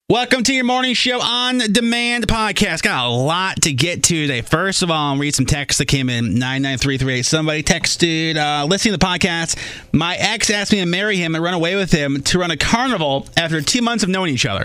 Welcome to your morning show on demand podcast. Got a lot to get to today. First of all, I'll read some texts that came in 99338. Somebody texted, listening to the podcast, my ex asked me to marry him and run away with him to run a carnival after 2 months of knowing each other.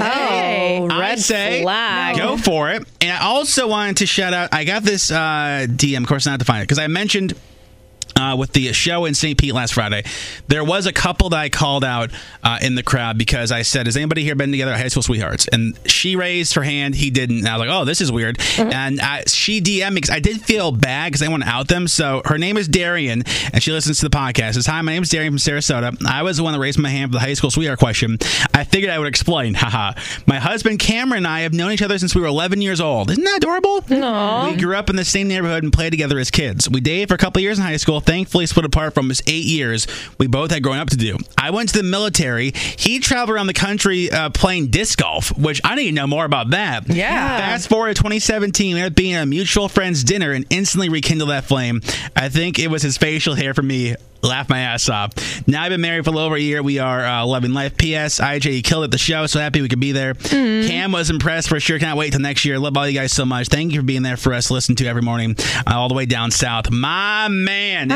I say, flag. Go for it. And I also wanted to shout out, I got this DM, of course not to find it, because I mentioned with the show in St. Pete last Friday, there was a couple that I called out in the crowd because I said, has anybody here been together at High School Sweethearts? And she raised her hand. He didn't. And I was like, oh, this is weird. And she DM'd me because I did feel bad because I didn't want to out them. So her name is Darian, and she listens to the podcast. Says, hi, my name is Darian from Sarasota. I was the one that raised my hand for the High School Sweetheart question. I figured I would explain. Haha. My husband Cameron and I have known each other since we were 11 years old. Isn't that adorable? Aww. We grew up in the same neighborhood and played together as kids. We dated for a couple of years in high school. Thankfully split apart from us 8 years. We both had growing up to do. I went to the military. He traveled around the country playing disc golf, which I need to know more about that. Yeah. Fast forward to 2017, we ended up being at a mutual friend's dinner and instantly rekindled that flame. I think it was his facial hair for me. Laugh my ass off. Now I've been married for a little over a year. We are loving life. P.S. IJ, you killed it at the show. So happy we could be there. Cam was impressed for sure. Can't wait till next year. Love all you guys so much. Thank you for being there for us to listen to every morning all the way down south. My man.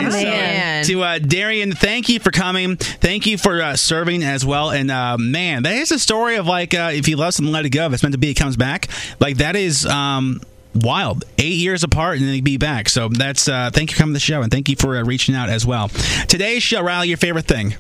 To Darian, thank you for coming. Thank you for serving as well. And man, that is a story of like if you love something, let it go. If it's meant to be, it comes back. Like that is wild. 8 years apart and then be back. So that's thank you for coming to the show and thank you for reaching out as well. Today's show, Riley, your favorite thing?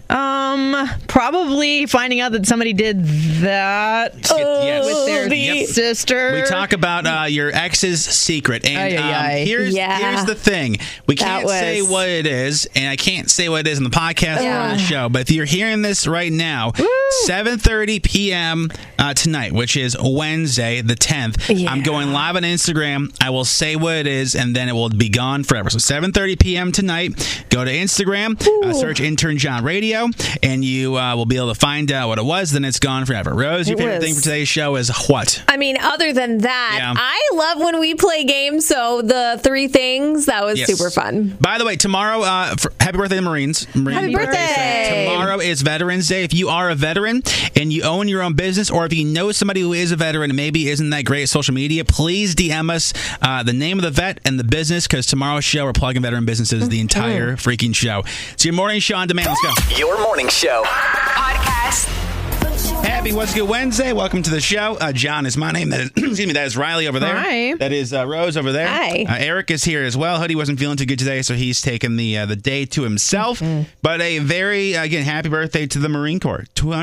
Probably finding out that somebody did that with their sister. We talk about your ex's secret, and here's the thing: we can't say what it is, and I can't say what it is in the podcast or on the show. But if you're hearing this right now, 7:30 p.m. Tonight, which is Wednesday the 10th, I'm going live on Instagram. I will say what it is, and then it will be gone forever. So 7:30 p.m. tonight, go to Instagram, search Intern John Radio, and you will be able to find out what it was. Then it's gone forever. Rose, your favorite thing for today's show is what? I mean, other than that, I love when we play games. So the 3 things, that was super fun. By the way, tomorrow, happy birthday to Marines. Happy birthday. Tomorrow is Veterans Day. If you are a veteran and you own your own business, or if you know somebody who is a veteran and maybe isn't that great at social media, please DM us the name of the vet and the business, because tomorrow's show we're plugging veteran businesses the entire freaking show. It's your morning show on demand. Let's go. Your morning show podcast. Happy What's Good Wednesday. Welcome to the show. John is my name. That is, excuse me, that is Riley over there. Hi. That is Rose over there. Hi. Eric is here as well. Hoodie wasn't feeling too good today, so he's taken the day to himself. But a very, again, happy birthday to the Marine Corps.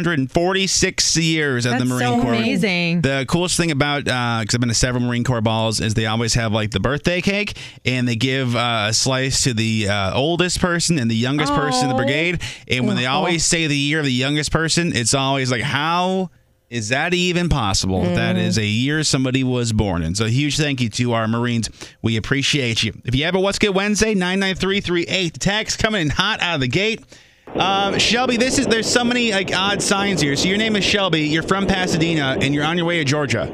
246 years at the Marine Corps. Amazing. The coolest thing about, because I've been to several Marine Corps balls, is they always have like the birthday cake, and they give a slice to the oldest person and the youngest person in the brigade. And when they always say the year of the youngest person, it's always like, how is that even possible? That is a year somebody was born in. So a huge thank you to our Marines. We appreciate you. If you have a What's Good Wednesday, 99338. The text coming in hot out of the gate. Shelby, there's so many like odd signs here. So your name is Shelby. You're from Pasadena, and you're on your way to Georgia.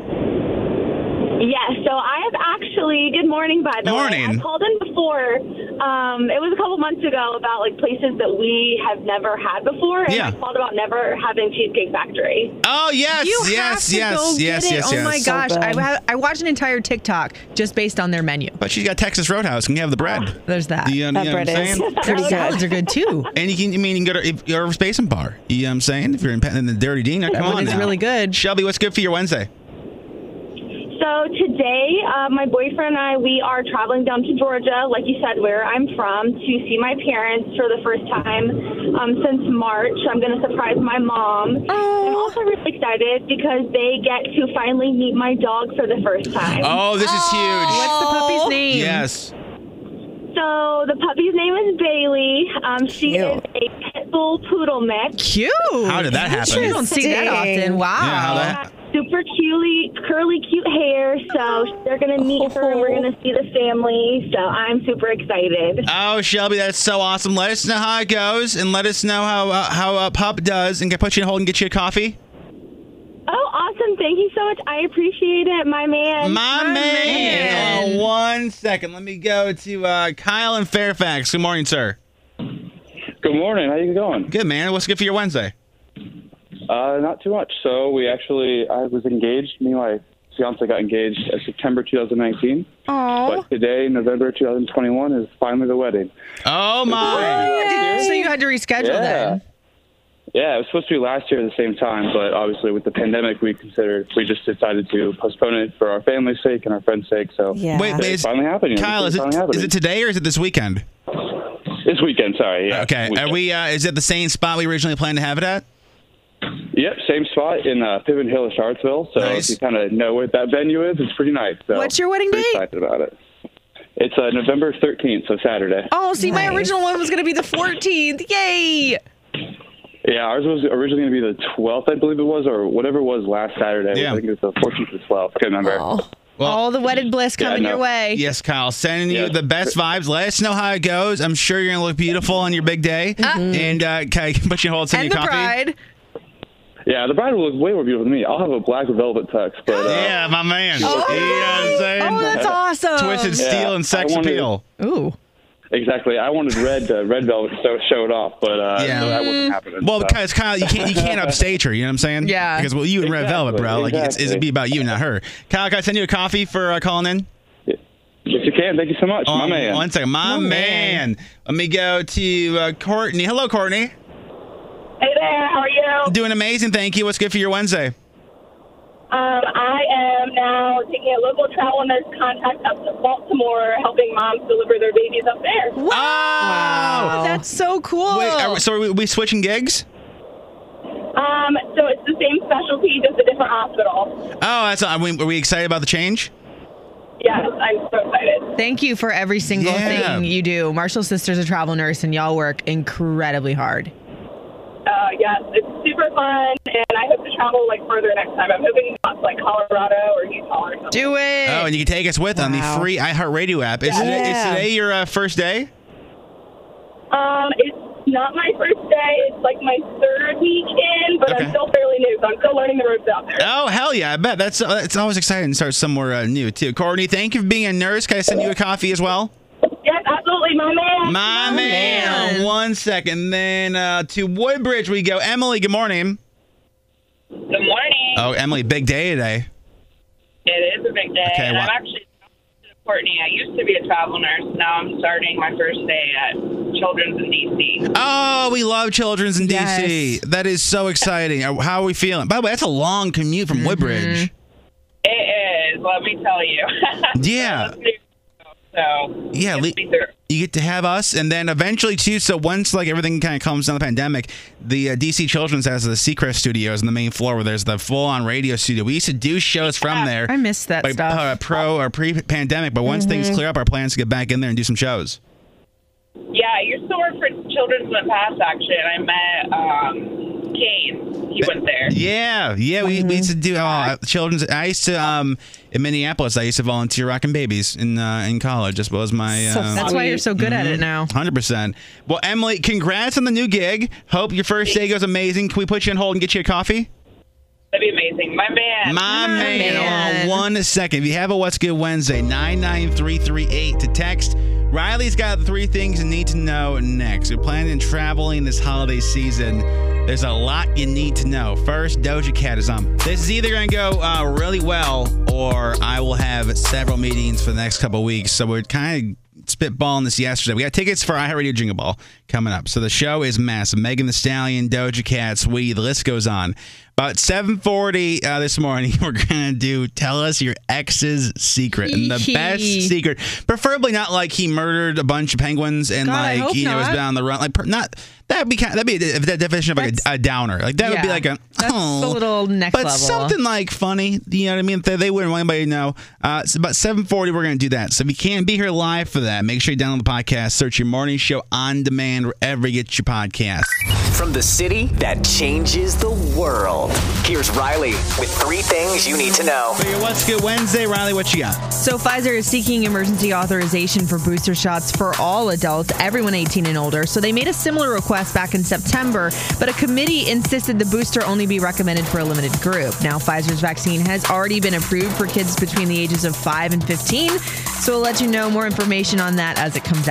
Yes, so I have actually, good morning, by the way. I called in before, it was a couple months ago, about like places that we have never had before, and I called about never having Cheesecake Factory. Oh, yes, you have to go get it. Oh my gosh, I watched an entire TikTok just based on their menu. But she's got Texas Roadhouse, and you have the bread. There's that. That bread is pretty good. Salads are good too. And you can go to if you're a Space and Bar. You know what I'm saying? If you're in the Dirty Dean, come on now. It's really good. Shelby, what's good for your Wednesday? So today, my boyfriend and I, we are traveling down to Georgia, like you said, where I'm from, to see my parents for the first time since March. I'm going to surprise my mom. I'm also really excited because they get to finally meet my dog for the first time. Oh, this is huge. What's the puppy's name? Yes. So the puppy's name is Bailey. She is a pit bull poodle mix. Cute. How did that happen? You don't see that often. Wow. Yeah, how that? Super curly, cute hair. So they're going to meet her and we're going to see the family. So I'm super excited. Oh, Shelby, that's so awesome. Let us know how it goes and let us know how Pup does, and can put you in hold and get you a coffee. Oh, awesome. Thank you so much. I appreciate it, my man. My man. Oh, 1 second. Let me go to Kyle in Fairfax. Good morning, sir. Good morning. How you going? Good, man. What's good for your Wednesday? Not too much. So I was engaged. Me and my fiance got engaged in September 2019. Oh. But today, November 2021, is finally the wedding. Oh, my. So you had to reschedule then? Yeah, it was supposed to be last year at the same time, but obviously with the pandemic, we just decided to postpone it for our family's sake and our friends' sake. So Wait, it's finally happening. Kyle, is it today or is it this weekend? This weekend, sorry. Yeah. Okay. Are we? Is it the same spot we originally planned to have it at? Yep, same spot in Piven Hill, Charlottesville. So nice. If you kind of know what that venue is, it's pretty nice. So what's your wedding date? Excited about it. It's November 13th, so Saturday. Oh, see, my original one was going to be the 14th. Yay! Yeah, ours was originally going to be the 12th, I believe it was, or whatever it was last Saturday. Yeah. I think it was the 14th or 12th. I can't remember. Oh. Well, all the wedded bliss coming your way. Yes, Kyle. Sending you the best vibes. Let us know how it goes. I'm sure you're going to look beautiful on your big day. And can I put you on hold, send you coffee? Bride. Yeah, the bride will look way more beautiful than me. I'll have a black velvet tux. But, yeah, my man. Oh, you know what I'm saying? Oh, that's awesome. Twisted steel and sex appeal. Ooh. Exactly. I wanted red velvet to show it off, but so that wasn't happening. Well, because Kyle, you can't upstage her. You know what I'm saying? Yeah. Because you and red velvet, bro. Like it'd be about you, not her. Kyle, can I send you a coffee for calling in? Yes, you can. Thank you so much, my man. 1 second, my man. Let me go to Courtney. Hello, Courtney. Hey there. How are you? Doing amazing, thank you. What's good for your Wednesday? I am now taking a local travel nurse contact up to Baltimore, helping moms deliver their babies up there. Wow. That's so cool. Wait, so are we switching gigs? So it's the same specialty, just a different hospital. Oh, are we excited about the change? Yes, I'm so excited. Thank you for every single thing you do. Marshall's sister's a travel nurse, and y'all work incredibly hard. Yes, it's super fun, and I hope to travel further next time. I'm hoping not to Colorado or Utah or something. Do it. Oh, and you can take us with on the free iHeartRadio app. Is today your first day? It's not my first day. It's my third week in, but I'm still fairly new, so I'm still learning the ropes out there. Oh, hell yeah. I bet. It's always exciting to start somewhere new, too. Courtney, thank you for being a nurse. Can I send you a coffee as well? Yes, absolutely, my man. My man. 1 second. Then to Woodbridge we go. Emily, good morning. Good morning. Oh, Emily, big day today. It is a big day. Okay, and I'm actually Courtney. I used to be a travel nurse. Now I'm starting my first day at Children's in D.C. Oh, we love Children's in D.C. That is so exciting. How are we feeling? By the way, that's a long commute from Woodbridge. It is. Let me tell you. Yeah. So yeah, you get to have us, and then eventually too. So once everything kind of calms down the pandemic, the DC Children's has the Seacrest Studios on the main floor where there's the full-on radio studio. We used to do shows from there. I missed that stuff. Pre-pandemic, but once things clear up, our plans to get back in there and do some shows. Yeah, I used to work for Children's in the past. Actually, and I met Kane. He went there. Yeah. We used to do Children's. I used to in Minneapolis. I used to volunteer rocking babies in college. As well as my. That's why you're so good at it now. 100%. Well, Emily, congrats on the new gig. Hope your first day goes amazing. Can we put you on hold and get you a coffee? That'd be amazing. My man. My man. 1 second. If you have a What's Good Wednesday, 99338 to text. Riley's got 3 things you need to know next. We're planning on traveling this holiday season. There's a lot you need to know. First, Doja Cat is on. This is either going to go really well, or I will have several meetings for the next couple of weeks. So we're kind of spitballing this yesterday. We got tickets for iHeartRadio Jingle Ball coming up. So the show is massive. Megan Thee Stallion, Doja Cat, Sweetie, the list goes on. About 7:40 this morning, we're going to do Tell Us Your Ex's Secret. And the best secret, preferably not he murdered a bunch of penguins and was been on the run. That'd be the definition of a downer. That would be that's a little next level. But something funny, you know what I mean? They wouldn't want anybody to know. It's about 7:40, we're going to do that. So if you can't be here live for that, make sure you download the podcast, search your morning show on demand wherever you get your podcast. From the city that changes the world, here's Riley with 3 things you need to know. For your What's Good Wednesday, Riley, what you got? So Pfizer is seeking emergency authorization for booster shots for all adults, everyone 18 and older. So they made a similar request back in September, but a committee insisted the booster only be recommended for a limited group. Now, Pfizer's vaccine has already been approved for kids between the ages of 5 and 15, so we'll let you know more information on that as it comes out.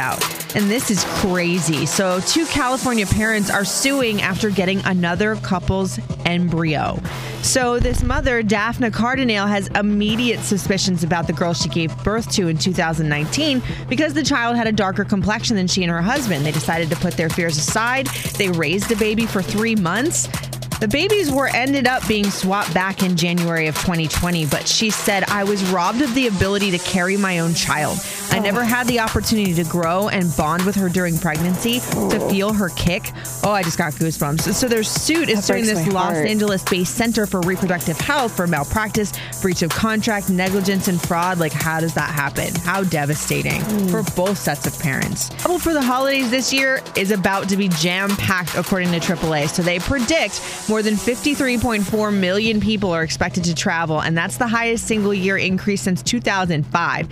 And this is crazy. So 2 California parents are suing after getting another couple's embryo. So this mother, Daphne Cardinale, has immediate suspicions about the girl she gave birth to in 2019 because the child had a darker complexion than she and her husband. They decided to put their fears aside. They raised the baby for 3 months. The babies ended up being swapped back in January of 2020, but she said, I was robbed of the ability to carry my own child. I never had the opportunity to grow and bond with her during pregnancy, to feel her kick. Oh, I just got goosebumps. So their suit is suing this Los Angeles-based Center for Reproductive Health for malpractice, breach of contract, negligence, and fraud. Like, how does that happen? How devastating for both sets of parents. Travel for the holidays this year is about to be jam-packed, according to AAA. So they predict more than 53.4 million people are expected to travel, and that's the highest single-year increase since 2005,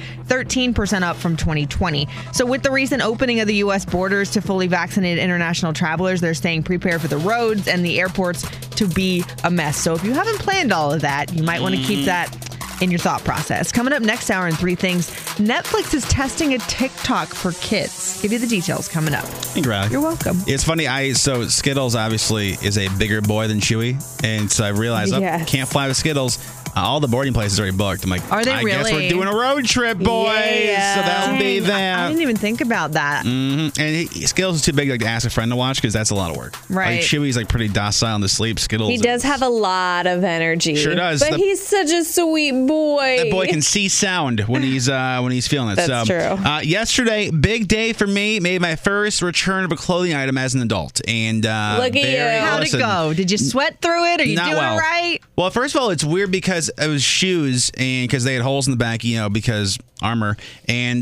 13% up from 2020. So with the recent opening of the U.S. borders to fully vaccinated international travelers, they're staying prepared for the roads and the airports to be a mess. So if you haven't planned all of that, you might want to keep that in your thought process. Coming up next hour in 3 Things, Netflix is testing a TikTok for kids. Give you the details coming up. Thank you, Riley. You're welcome. It's funny. So Skittles obviously is a bigger boy than Chewy, and so I realized I can't fly with Skittles. All the boarding places are already booked. I'm like, are they I really? guess we're doing a road trip, boys. Yeah. So that'll be that. I didn't even think about that. Mm-hmm. And Skittles is too big to ask a friend to watch because that's a lot of work. Right. Like Chewy's like pretty docile in the sleep. Skittles. He does have a lot of energy. Sure does. But he's such a sweet boy. That boy can see sound when he's feeling it. That's true. Yesterday, big day for me. Made my first return of a clothing item as an adult. And look at you. How'd it go? Did you sweat through it? Are you doing it right? Well, first of all, it's weird because it was shoes and because they had holes in the back, because armor. And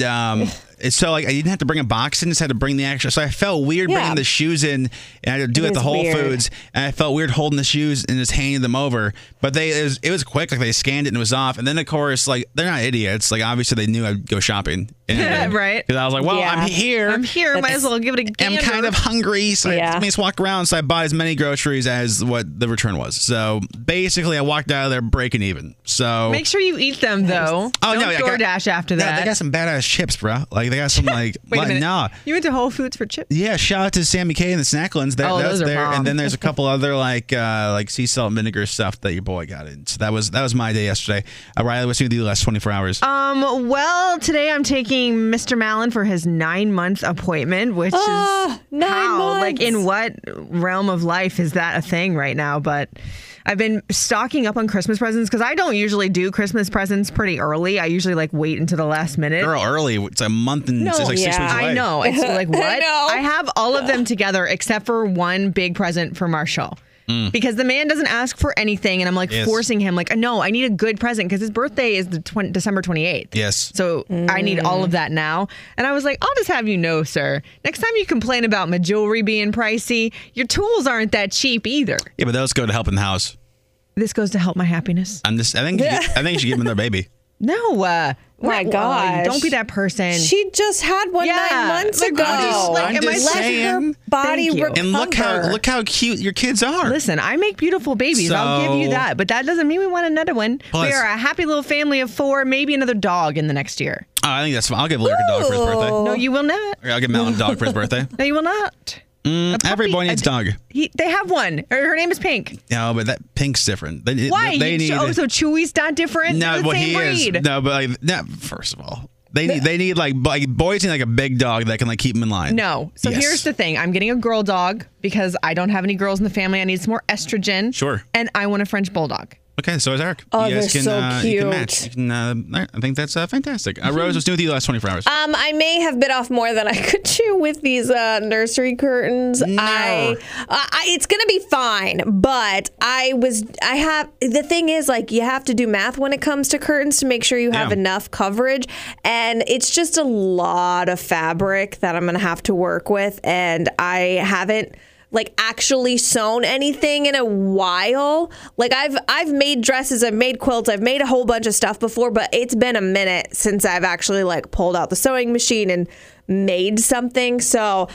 so like I didn't have to bring a box in, just had to bring the extra. So I felt weird bringing the shoes in, and I had to do it at the Whole Foods. And I felt weird holding the shoes and just handing them over. But it was quick. Like they scanned it and it was off. And then of course, like they're not idiots. Like obviously they knew I'd go shopping. Right. Because I was like, well, I'm here. Might as well give it a gander. I'm kind of hungry, so I just walk around. So I bought as many groceries as what the return was. So basically, I walked out of there breaking even. So make sure you eat them though. Don't DoorDash after that. They got some badass chips, bro. Like they got some like. Wait a minute. Nah. You went to Whole Foods for chips? Yeah. Shout out to Sammy K and the Snacklands. Those are there, bomb. and then there's a couple other like sea salt and vinegar stuff that your boy got in. So that was my day yesterday. Riley, what's new with you the last 24 hours? Well, today I'm taking Mr. Mallon for his 9-month appointment, which is 9 months. Like in what realm of life is that a thing right now? But I've been stocking up on Christmas presents because I don't usually do Christmas presents pretty early. I usually wait until the last minute. Girl, early. It's a month and it's like 6 weeks away. I know. It's like, what? I have all of them together except for one big present for Marshall. Because the man doesn't ask for anything, and I'm forcing him, no, I need a good present because his birthday is December 28th. Yes. So I need all of that now. And I was like, I'll just have you know, sir, next time you complain about my jewelry being pricey, your tools aren't that cheap either. Yeah, but those go to help in the house. This goes to help my happiness. I think you should give them their baby. No, my gosh. Don't be that person. She just had one 9 months ago. I'm just saying. Her body recover. And look how cute your kids are. Listen, I make beautiful babies. I'll give you that. But that doesn't mean we want another one. We are a happy little family of 4, maybe another dog in the next year. Oh, I think that's fine. I'll give Lyric a dog for his birthday. No, you will not. I'll give Melon a dog for his birthday. No, you will not. Every boy needs a dog. They have one. Her name is Pink. No, but that Pink's different. Why? So Chewy's not different? No, They're the same breed. Is. No, but first of all, they need like boys need like a big dog that can keep them in line. No. So here's the thing. I'm getting a girl dog because I don't have any girls in the family. I need some more estrogen. Sure. And I want a French bulldog. Okay, so is Eric. Oh, you guys can, so cute. You can match. I think that's fantastic. Rose, what's new with you the last 24 hours? I may have bit off more than I could chew with these nursery curtains. No. It's gonna be fine, but the thing is, you have to do math when it comes to curtains to make sure you have enough coverage, and it's just a lot of fabric that I'm gonna have to work with, and I haven't actually sewn anything in a while. I've made dresses, I've made quilts, I've made a whole bunch of stuff before, but it's been a minute since I've actually pulled out the sewing machine and made something. So,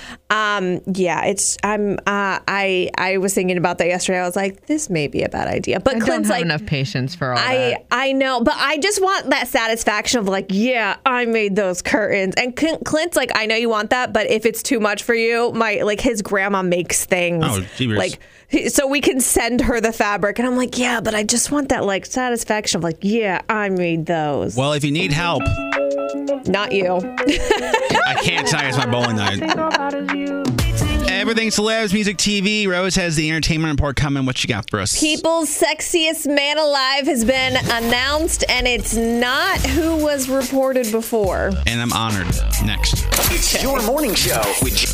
I was thinking about that yesterday. I was like, this may be a bad idea. But I Clint's don't have like, enough patience for all that. I know, but I just want that satisfaction of like, yeah, I made those curtains. And Clint's like, I know you want that, but if it's too much for you, his grandma makes things. Oh, jeebers. Like, so we can send her the fabric. And I'm like, yeah, but I just want that like satisfaction of like, yeah, I made those. Well, if you need help, Not you. I can't tell you it's my bowling night. Everything celebs, music, TV. Rose has the entertainment report coming. What you got for us? People's Sexiest Man Alive has been announced, and it's not who was reported before. And I'm honored. Next. It's your morning show with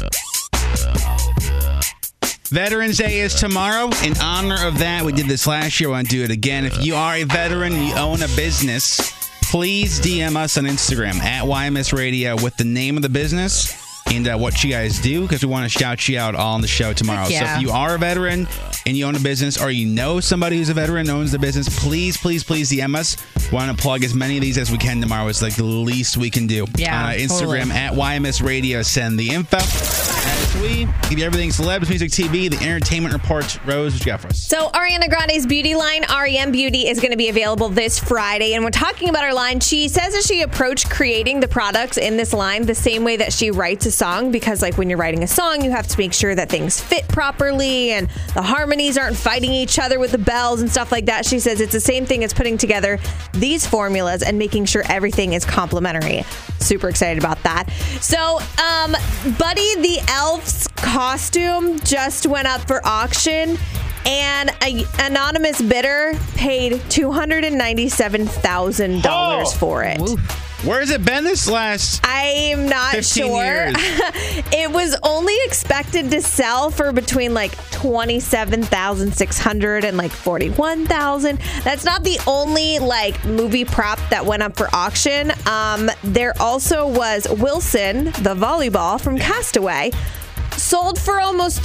Veterans Day is tomorrow. In honor of that, we did this last year. I want to do it again. If you are a veteran and you own a business, please DM us on Instagram at YMS Radio with the name of the business and what you guys do, because we want to shout you out all on the show tomorrow. Yeah. So if you are a veteran and you own a business, or you know somebody who's a veteran and owns the business, please DM us. We want to plug as many of these as we can tomorrow. It's like the least we can do. Yeah, Instagram totally. at YMS Radio. Send the info. As we give you everything celebs, music, TV, the entertainment report. Rose, what you got for us? So Ariana Grande's beauty line, REM Beauty, is going to be available this Friday. And when talking about her line, she says that she approached creating the products in this line the same way that she writes a song, because like when you're writing a song, you have to make sure that things fit properly and the harmonies aren't fighting each other with the bells and stuff like that. She says it's the same thing as putting together these formulas and making sure everything is complementary. Super excited about that. So, Buddy the Elf's costume just went up for auction, and an anonymous bidder paid $297,000 for it. Oof. Where has it been this last I'm not 15 sure. years? It was only expected to sell for between like $27,600 and like $41,000. That's not the only like movie prop that went up for auction. There also was Wilson, the volleyball from Castaway, sold for almost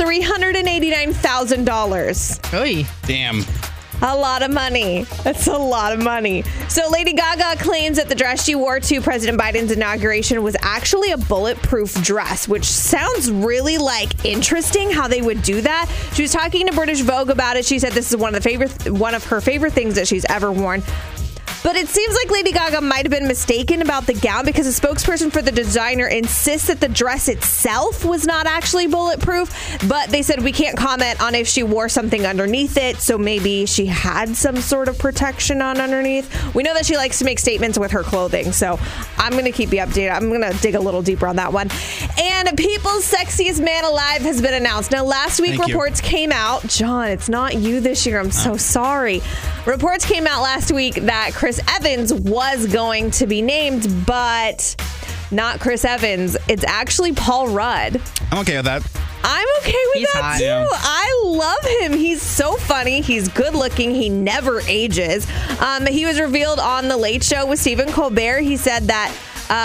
$389,000. Oy. Damn. A lot of money. That's a lot of money. So Lady Gaga claims that the dress she wore to President Biden's inauguration was actually a bulletproof dress, which sounds really like interesting how they would do that. She was talking to British Vogue about it. She said this is one of her favorite things that she's ever worn. But it seems like Lady Gaga might have been mistaken about the gown, because a spokesperson for the designer insists that the dress itself was not actually bulletproof. But they said we can't comment on if she wore something underneath it, so maybe she had some sort of protection on underneath. We know that she likes to make statements with her clothing, so I'm going to keep you updated. I'm going to dig a little deeper on that one. And People's Sexiest Man Alive has been announced. Now, last week reports came out. John, it's not you this year. I'm so sorry. Reports came out last week that Chris Evans was going to be named, but not Chris Evans. It's actually Paul Rudd. I'm okay with that. I'm okay with He's that hot. too. Yeah. I love him. He's so funny. He's good looking. He never ages. He was revealed on The Late Show with Stephen Colbert. He said that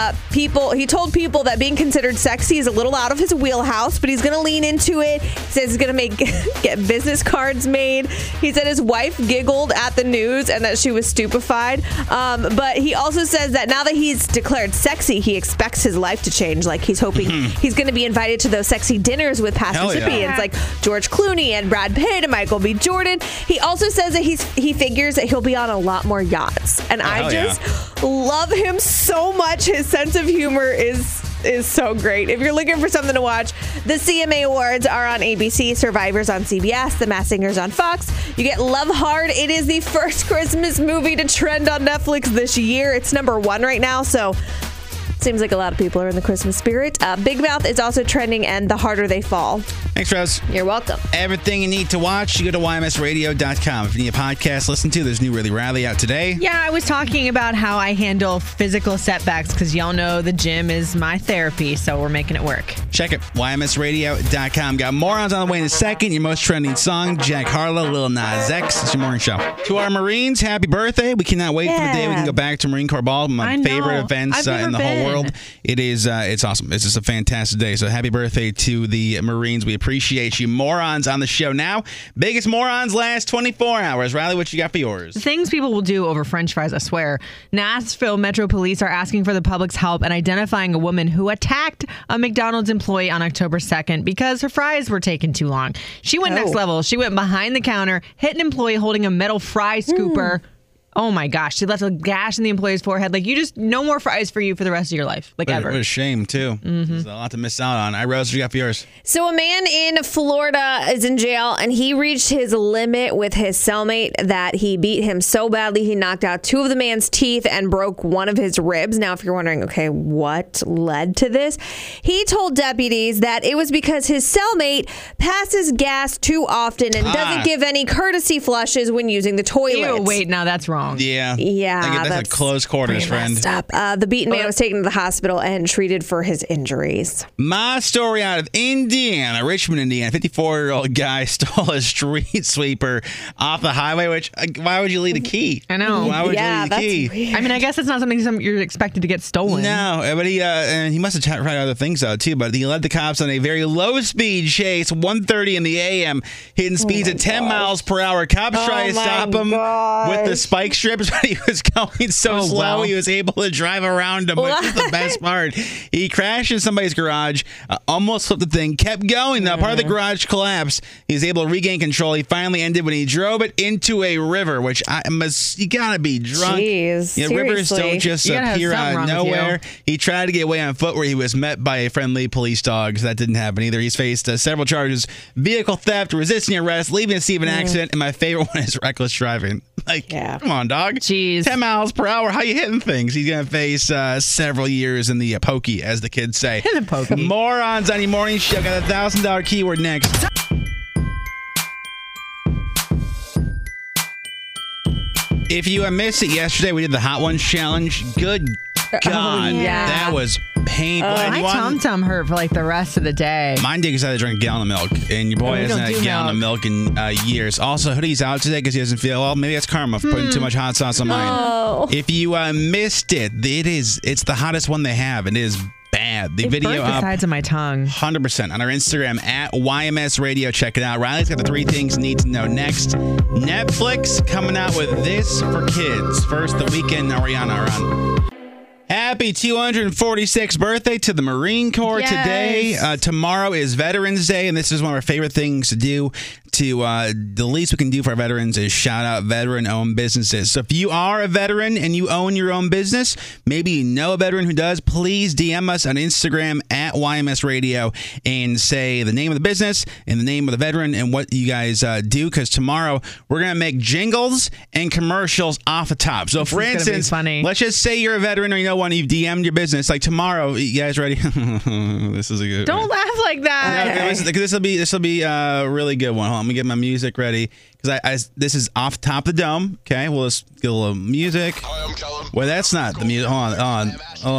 he told people that being considered sexy is a little out of his wheelhouse, but he's going to lean into it. He says he's going to get business cards made. He said his wife giggled at the news and that she was stupefied. But he also says that now that he's declared sexy, he expects his life to change. Like he's hoping he's going to be invited to those sexy dinners with past Hell yeah. recipients like George Clooney and Brad Pitt and Michael B. Jordan. He also says that he figures that he'll be on a lot more yachts. And I hell just love him so much. His sense of humor is so great. If you're looking for something to watch, the CMA Awards are on ABC, Survivor's on CBS, The Masked Singer's on Fox. You get Love Hard. It is the first Christmas movie to trend on Netflix this year. It's #1 right now, so seems like a lot of people are in the Christmas spirit. Big Mouth is also trending, and The Harder They Fall. Thanks, Rose. You're welcome. Everything you need to watch, you go to YMSradio.com. If you need a podcast to listen to, there's new Really Riley out today. Yeah, I was talking about how I handle physical setbacks, because y'all know the gym is my therapy, so we're making it work. Check it, YMSradio.com. Got Morons on the way in a second. Your most trending song, Jack Harlow, Lil Nas X. It's your morning show. To our Marines, happy birthday. We cannot wait for the day we can go back to Marine Corps Ball. My I know. favorite events I've never in the whole been. world. It is, it's awesome. It's just a fantastic day. So happy birthday to the Marines. We appreciate appreciate you. Morons on the show now. Biggest morons last 24 hours. Riley, what you got for yours? Things people will do over French fries, I swear. Nashville Metro Police are asking for the public's help in identifying a woman who attacked a McDonald's employee on October 2nd because her fries were taking too long. She went next level. She went behind the counter, hit an employee holding a metal fry scooper. Oh my gosh, she left a gash in the employee's forehead. Like, you just, no more fries for you for the rest of your life. Like, ever. What a shame, too. There's a lot to miss out on. Rose, what you got for yours? So a man in Florida is in jail, and he reached his limit with his cellmate that he beat him so badly he knocked out 2 of the man's teeth and broke 1 of his ribs. Now, if you're wondering, okay, what led to this? He told deputies that it was because his cellmate passes gas too often and doesn't give any courtesy flushes when using the toilet. Ew, wait, now that's wrong. Yeah. That's a close quarters, friend. Messed up. The beaten man was taken to the hospital and treated for his injuries. My story out of Indiana, Richmond, Indiana. 54-year-old guy stole a street sweeper off the highway, which, why would you leave the key? I know. Why would you leave the key? Weird. I mean, I guess it's not something you're expected to get stolen. No, but he must have tried other things out too. But he led the cops on a very low-speed chase, 1:30 in the a.m., hitting speeds at 10 miles per hour. Cops try to stop him with the spike strips, but he was going so slow he was able to drive around him, which is the best part. He crashed in somebody's garage, almost flipped the thing, kept going. Now, part of the garage collapsed. He was able to regain control. He finally ended when he drove it into a river, which you gotta be drunk. Jeez, rivers don't just appear out of nowhere. He tried to get away on foot where he was met by a friendly police dog, so that didn't happen either. He's faced several charges: vehicle theft, resisting arrest, leaving the scene of an accident, and my favorite one is reckless driving. Come on, dog. Jeez. 10 miles per hour. How you hitting things? He's going to face several years in the pokey, as the kids say. In the pokey. Morons on your morning show. Got a $1,000 keyword next. If you missed it yesterday, we did the Hot Ones Challenge. Good God. That was painful. My tum-tum hurt for like the rest of the day. Mine did because I had to drink a gallon of milk, and your boy hasn't had a gallon of milk in years. Also, Hoodie's out today because he doesn't feel well. Maybe that's karma for putting too much hot sauce on mine. If you missed it, it's the hottest one they have. It is bad. The video burnt the up sides of my tongue. 100% on our Instagram at YMS Radio. Check it out. Riley's got the 3 things you need to know next. Netflix coming out with this for kids. First, The Weeknd, Ariana are on. Happy 246th birthday to the Marine Corps today. Tomorrow is Veterans Day, and this is one of our favorite things to do. The least we can do for our veterans is shout out veteran-owned businesses. So if you are a veteran and you own your own business, maybe you know a veteran who does, please DM us on Instagram at YMS Radio and say the name of the business and the name of the veteran and what you guys do, because tomorrow we're going to make jingles and commercials off the top. So for instance, let's just say you're a veteran or you know one, you've DM'd your business. Like tomorrow, you guys ready? This is a good Don't laugh like that. This will be a really good one. Hold on, let me get my music ready because this is off top of the dome. Okay, we'll just get a little music. Hi, I'm Callum. Well, that's not the music. Hold on.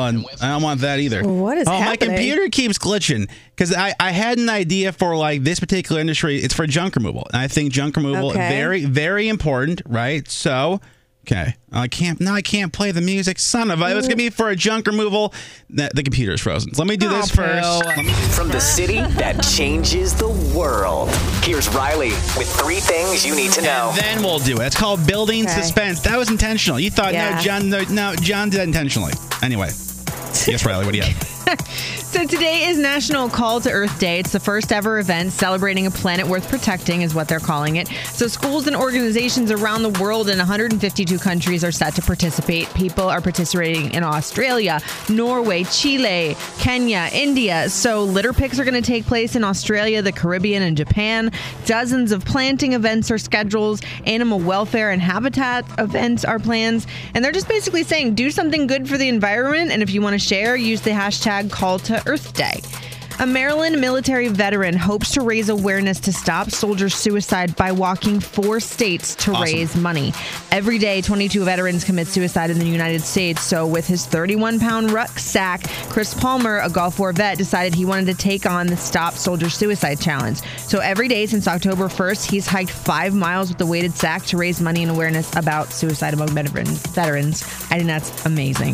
I don't want that either. What is happening? My computer keeps glitching because I had an idea for like this particular industry. It's for junk removal, and I think junk removal very, very important, right? So. Okay, I can't play the music. Son of a, it was gonna be for a junk removal. The computer's frozen. So let me do this first. From the city that changes the world, here's Riley with 3 things you need to know. And then we'll do it. It's called building suspense. That was intentional. You thought John did that intentionally. Anyway, yes, Riley, what do you have? So today is National Call to Earth Day. It's the first ever event celebrating a planet worth protecting is what they're calling it. So schools and organizations around the world in 152 countries are set to participate. People are participating in Australia, Norway, Chile, Kenya, India. So litter picks are going to take place in Australia, the Caribbean, and Japan. Dozens of planting events are scheduled. Animal welfare and habitat events are planned. And they're just basically saying do something good for the environment. And if you want to share, use the hashtag Call to Earth Day. A Maryland military veteran hopes to raise awareness to stop soldier suicide by walking 4 states to raise money. Every day, 22 veterans commit suicide in the United States. So with his 31-pound rucksack, Chris Palmer, a Gulf War vet, decided he wanted to take on the Stop Soldier Suicide Challenge. So every day since October 1st, he's hiked 5 miles with the weighted sack to raise money and awareness about suicide among veterans. I think that's amazing.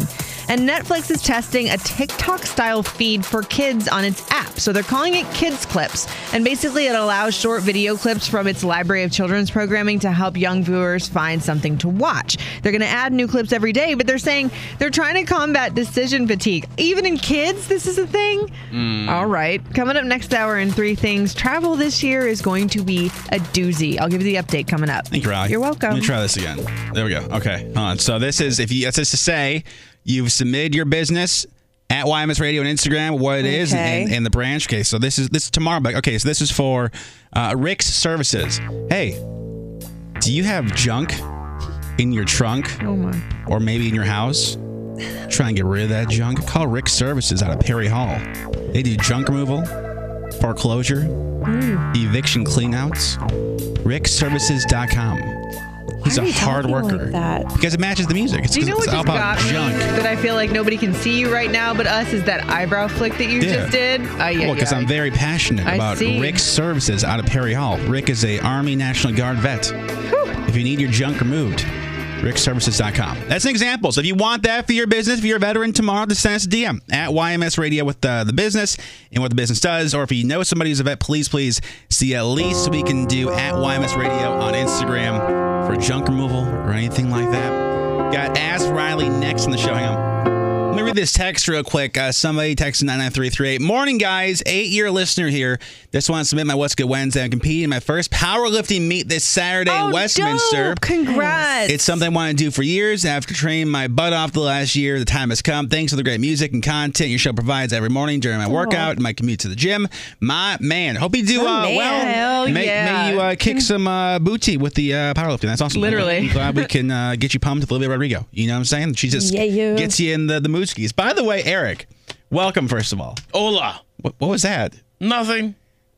And Netflix is testing a TikTok-style feed for kids on its app. So they're calling it Kids Clips. And basically it allows short video clips from its library of children's programming to help young viewers find something to watch. They're going to add new clips every day, but they're saying they're trying to combat decision fatigue. Even in kids, this is a thing? All right. Coming up next hour in 3 Things, travel this year is going to be a doozy. I'll give you the update coming up. Thank you, Riley. You're welcome. Let me try this again. There we go. Okay. Hold on. So this is, that's just to say, you've submitted your business at YMS Radio on Instagram, what it is, and the branch. Okay, so this is tomorrow. But okay, so this is for Rick's Services. Hey, do you have junk in your trunk? Oh my. Or maybe in your house? Try and get rid of that junk. Call Rick's Services out of Perry Hall. They do junk removal, foreclosure, eviction cleanouts. RickServices.com. He's a hard worker. Because it matches the music. Do you know what just got me junk. that I feel like nobody can see you right now but us is that eyebrow flick that you just did? Well, because I'm very passionate about Rick's Services out of Perry Hall. Rick is a Army National Guard vet. If you need your junk removed, RickServices.com. That's an example. So if you want that for your business, if you're a veteran tomorrow, just send us a DM at YMS Radio with the business and what the business does. Or if you know somebody who's a vet, please see at least we can do at YMS Radio on Instagram for junk removal or anything like that. Got Ask Riley next in the show. Hang on. Let me read this text real quick. Somebody texted 99338. Morning, guys. 8-year listener here. Just want to submit my What's Good Wednesday. I'm competing in my first powerlifting meet this Saturday in Westminster. Dope. Congrats. It's something I want to do for years. After training my butt off the last year, the time has come. Thanks for the great music and content your show provides every morning during my workout and my commute to the gym. My man. Hope you do well. Hell May you kick some booty with the powerlifting. That's awesome. Literally. I'm glad we can get you pumped with Olivia Rodrigo. You know what I'm saying? She just gets you in the mood skis. By the way, Eric, welcome, first of all. Hola. What was that? Nothing.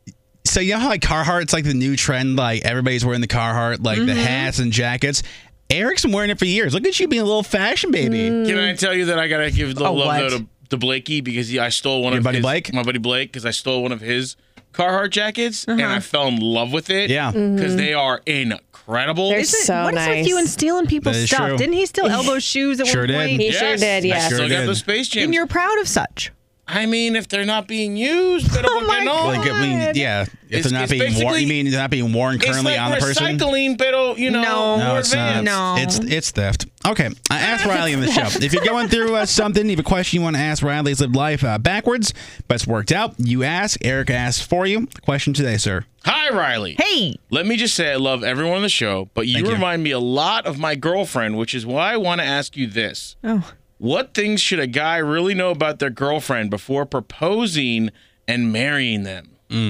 So you know how like Carhartt's like the new trend, like everybody's wearing the Carhartt, like the hats and jackets. Eric's been wearing it for years. Look at you being a little fashion baby. Can I tell you that I gotta give the love to Blakey because I stole one of buddy his, Blake? My buddy Blake, because I stole one of his Carhartt jackets and I fell in love with it. Yeah. Because they are incredible. They're so what nice. What is with you and stealing people's stuff? True. Didn't he steal Elbow shoes at one point? He sure did, I yeah. still got the Space Jam. And you're proud of such. I mean, if they're not being used, pero Oh my God. Like, I mean, yeah. If they're not being worn, you mean they're not being worn currently it's like on the person? recycling, pero, you know, No. No, more it's not. advanced. No. It's theft. Okay. Ask Riley on the show. If you're going through something, you have a question you want to ask Riley, has lived life backwards, but it's worked out. You ask. Eric asks for you. The question today, sir. Hi, Riley. Hey. Let me just say I love everyone on the show, but you remind me a lot of my girlfriend, which is why I want to ask you this. Oh. What things should a guy really know about their girlfriend before proposing and marrying them?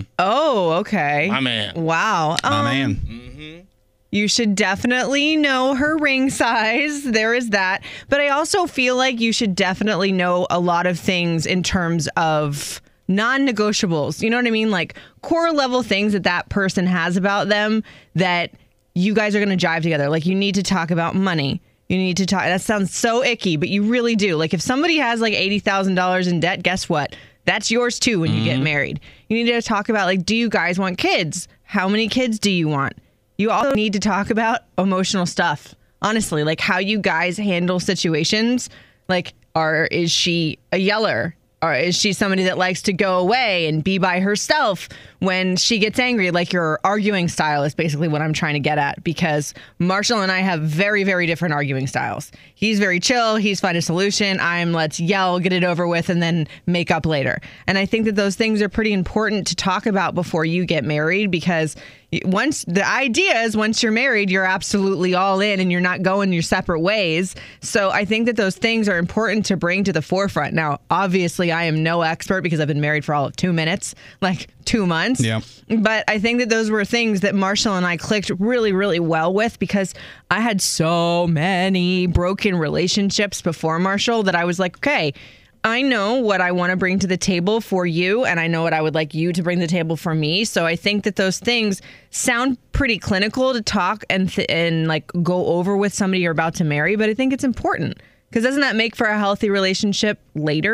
Oh, okay. My man. Wow. My man. You should definitely know her ring size. There is that. But I also feel like you should definitely know a lot of things in terms of non-negotiables. You know what I mean? Like core level things that person has about them that you guys are going to jive together. Like you need to talk about money. You need to talk. That sounds so icky, but you really do. Like if somebody has like $80,000 in debt, guess what? That's yours too when you get married. You need to talk about like, do you guys want kids? How many kids do you want? You also need to talk about emotional stuff. Honestly, like how you guys handle situations. Like, is she a yeller? Or is she somebody that likes to go away and be by herself when she gets angry? Like your arguing style is basically what I'm trying to get at, because Marshall and I have very, very different arguing styles. He's very chill. He's find a solution. I'm let's yell, get it over with, and then make up later. And I think that those things are pretty important to talk about before you get married, because once you're married, you're absolutely all in and you're not going your separate ways. So I think that those things are important to bring to the forefront. Now, obviously, I am no expert because I've been married for all of 2 minutes, like 2 months. Yeah. But I think that those were things that Marshall and I clicked really, really well with, because I had so many broken relationships before Marshall that I was like, okay, I know what I want to bring to the table for you, and I know what I would like you to bring to the table for me. So I think that those things sound pretty clinical to talk and like go over with somebody you're about to marry, but I think it's important, because doesn't that make for a healthy relationship later?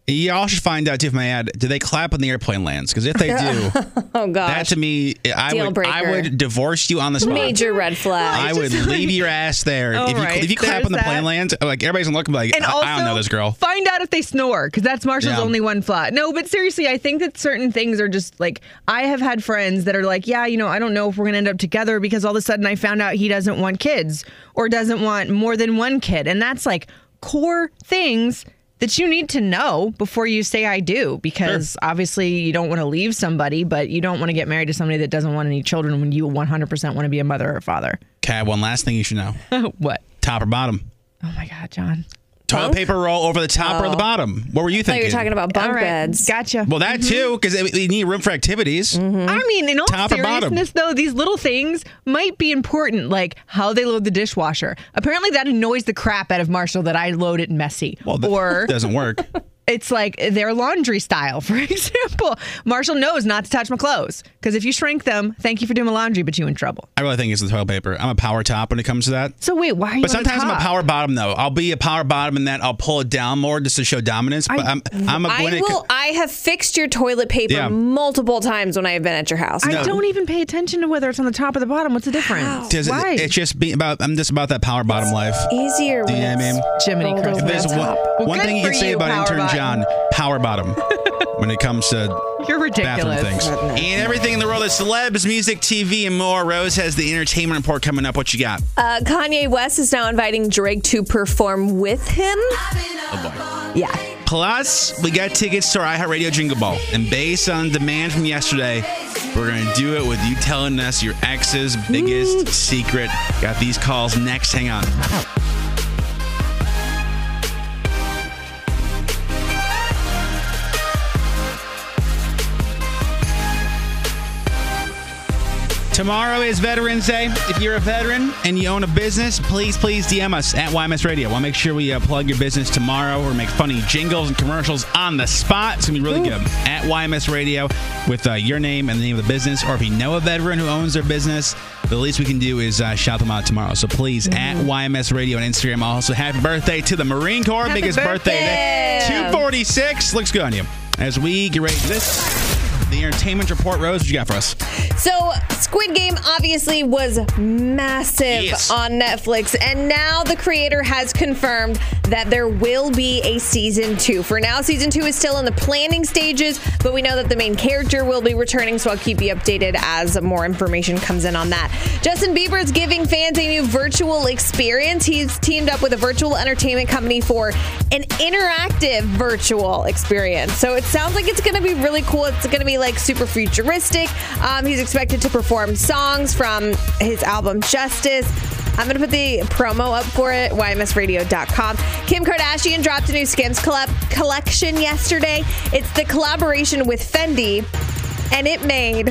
Y'all should find out too, if I add, do they clap when the airplane lands? Because if they do, oh gosh, that to me, I would divorce you on the spot. Major red flag. I would leave your ass there. If you clap when the plane lands, like everybody's gonna look like, and also, I don't know this girl. Find out if they snore, because that's Marshall's only one flaw. No, but seriously, I think that certain things are just like, I have had friends that are like, yeah, I don't know if we're gonna end up together because all of a sudden I found out he doesn't want kids or doesn't want more than one kid, and that's like core things that you need to know before you say I do, because obviously you don't want to leave somebody, but you don't want to get married to somebody that doesn't want any children when you 100% want to be a mother or father. Okay, one last thing you should know. What? Top or bottom? Oh my God, John. Toilet paper roll over the top or the bottom? What were you thinking? I thought you were talking about bunk beds. Gotcha. Well, that too, because we need room for activities. Mm-hmm. I mean, in all top seriousness, though, these little things might be important, like how they load the dishwasher. Apparently, that annoys the crap out of Marshall that I load it messy. Well, that doesn't work. It's like their laundry style, for example. Marshall knows not to touch my clothes, because if you shrink them, thank you for doing my laundry, but you in trouble. I really think it's the toilet paper. I'm a power top when it comes to that. So wait, why are you But sometimes on I'm top? a power bottom, though. I'll be a power bottom in that I'll pull it down more just to show dominance. But I have fixed your toilet paper multiple times when I have been at your house. I don't even pay attention to whether it's on the top or the bottom. What's the difference? Why? It's just I'm just about that power bottom life. Easier when Jiminy Christmas. There's one thing you can say about intern John, power bottom, when it comes to You're ridiculous. bathroom things. And everything in the world of celebs, music, TV, and more. Rose has the entertainment report coming up. What you got? Kanye West is now inviting Drake to perform with him. Oh, boy. Yeah. Plus, we got tickets to our iHeartRadio Jingle Ball. And based on demand from yesterday, we're going to do it with you telling us your ex's biggest secret. Got these calls next. Hang on. Tomorrow is Veterans Day. If you're a veteran and you own a business, please DM us at YMS Radio. We'll make sure we plug your business tomorrow or make funny jingles and commercials on the spot. It's going to be really good. At YMS Radio with your name and the name of the business. Or if you know a veteran who owns their business, the least we can do is shout them out tomorrow. So please, at YMS Radio on Instagram. Also, happy birthday to the Marine Corps. Happy Biggest birthday day. 246. Looks good on you. As we get ready for this, the entertainment report. Rose, what you got for us? So, Squid Game obviously was massive on Netflix, and now the creator has confirmed that there will be a season 2. For now, season 2 is still in the planning stages, but we know that the main character will be returning, so I'll keep you updated as more information comes in on that. Justin Bieber is giving fans a new virtual experience. He's teamed up with a virtual entertainment company for an interactive virtual experience. So it sounds like it's going to be really cool. It's going to be like super futuristic. He's expected to perform songs from his album Justice. I'm going to put the promo up for it, YMSradio.com. Kim Kardashian dropped a new Skims collection yesterday. It's the collaboration with Fendi, and it made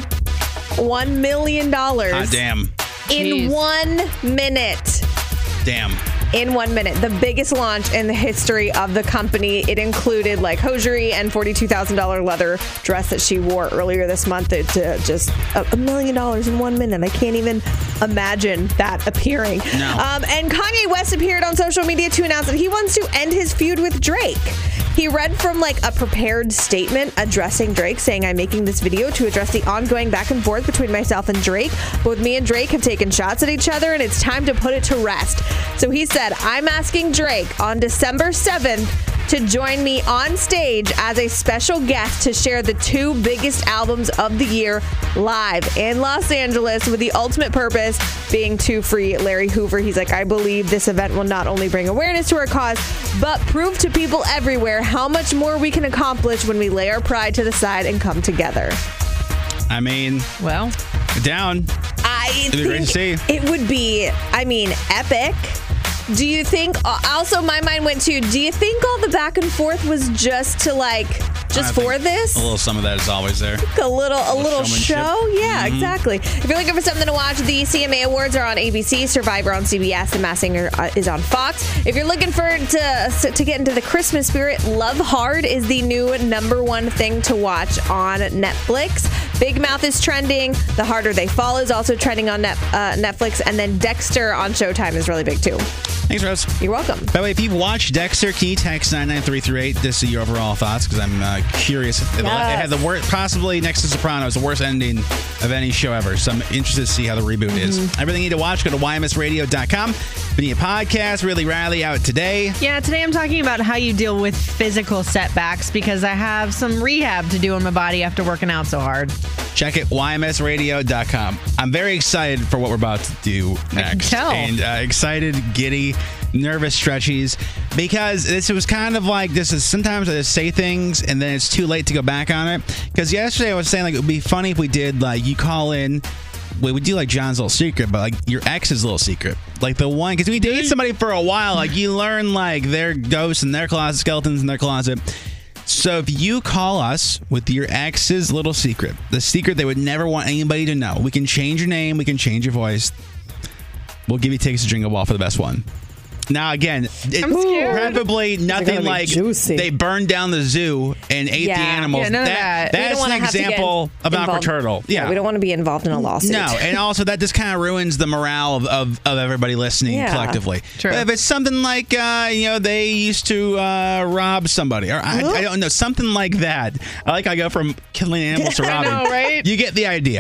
$1 million. Damn. In 1 minute. Damn. In 1 minute. The biggest launch in the history of the company. It included like hosiery and $42,000 leather dress that she wore earlier this month. It's just $1 million in 1 minute. I can't even imagine that appearing. No. And Kanye West appeared on social media to announce that he wants to end his feud with Drake. He read from like a prepared statement addressing Drake, saying, "I'm making this video to address the ongoing back and forth between myself and Drake. Both me and Drake have taken shots at each other, and it's time to put it to rest." So he said, "I'm asking Drake on December 7th to join me on stage as a special guest to share the 2 biggest albums of the year live in Los Angeles, with the ultimate purpose being to free Larry Hoover." He's like, "I believe this event will not only bring awareness to our cause, but prove to people everywhere how much more we can accomplish when we lay our pride to the side and come together." I mean, well, down. I It'd be great to see. It would be, epic. Do you think, also my mind went to, do you think all the back and forth was just to for this? A little some of that is always there. A little show? Yeah, exactly. If you're looking for something to watch, the CMA Awards are on ABC, Survivor on CBS, and Masked Singer is on Fox. If you're looking to get into the Christmas spirit, Love Hard is the new #1 thing to watch on Netflix. Big Mouth is trending. The Harder They Fall is also trending on Netflix. And then Dexter on Showtime is really big too. Thanks, Rose. You're welcome. By the way, if you've watched Dexter, can you text 99338 just to your overall thoughts? Because I'm curious. It had the worst, possibly next to Sopranos, the worst ending of any show ever. So I'm interested to see how the reboot is. Everything you need to watch, go to YMSradio.com. We need a podcast, Really Riley, out today. Yeah, today I'm talking about how you deal with physical setbacks because I have some rehab to do on my body after working out so hard. Check it, YMSradio.com. I'm very excited for what we're about to do next. I can tell. And excited, giddy, nervous stretchies, because this was kind of like, this is sometimes I just say things and then it's too late to go back on it. Because yesterday I was saying, like, it would be funny if we did, like, you call in, we would do like John's little secret, but like your ex's little secret. Like the one, because we date somebody for a while, like you learn like their ghosts in their closet, skeletons in their closet. So if you call us with your ex's little secret, the secret they would never want anybody to know, we can change your name, we can change your voice. We'll give you tickets to Jingle Ball for the best one. Now, again, preferably nothing like they burned down the zoo and ate the animals. Yeah, none of that. That's an example of not for turtle. Yeah, we don't want to be involved in a lawsuit. No, and also that just kind of ruins the morale of everybody listening collectively. True. But if it's something like, they used to rob somebody, or I don't know, something like that. I like how I go from killing animals to robbing. I know, right? You get the idea.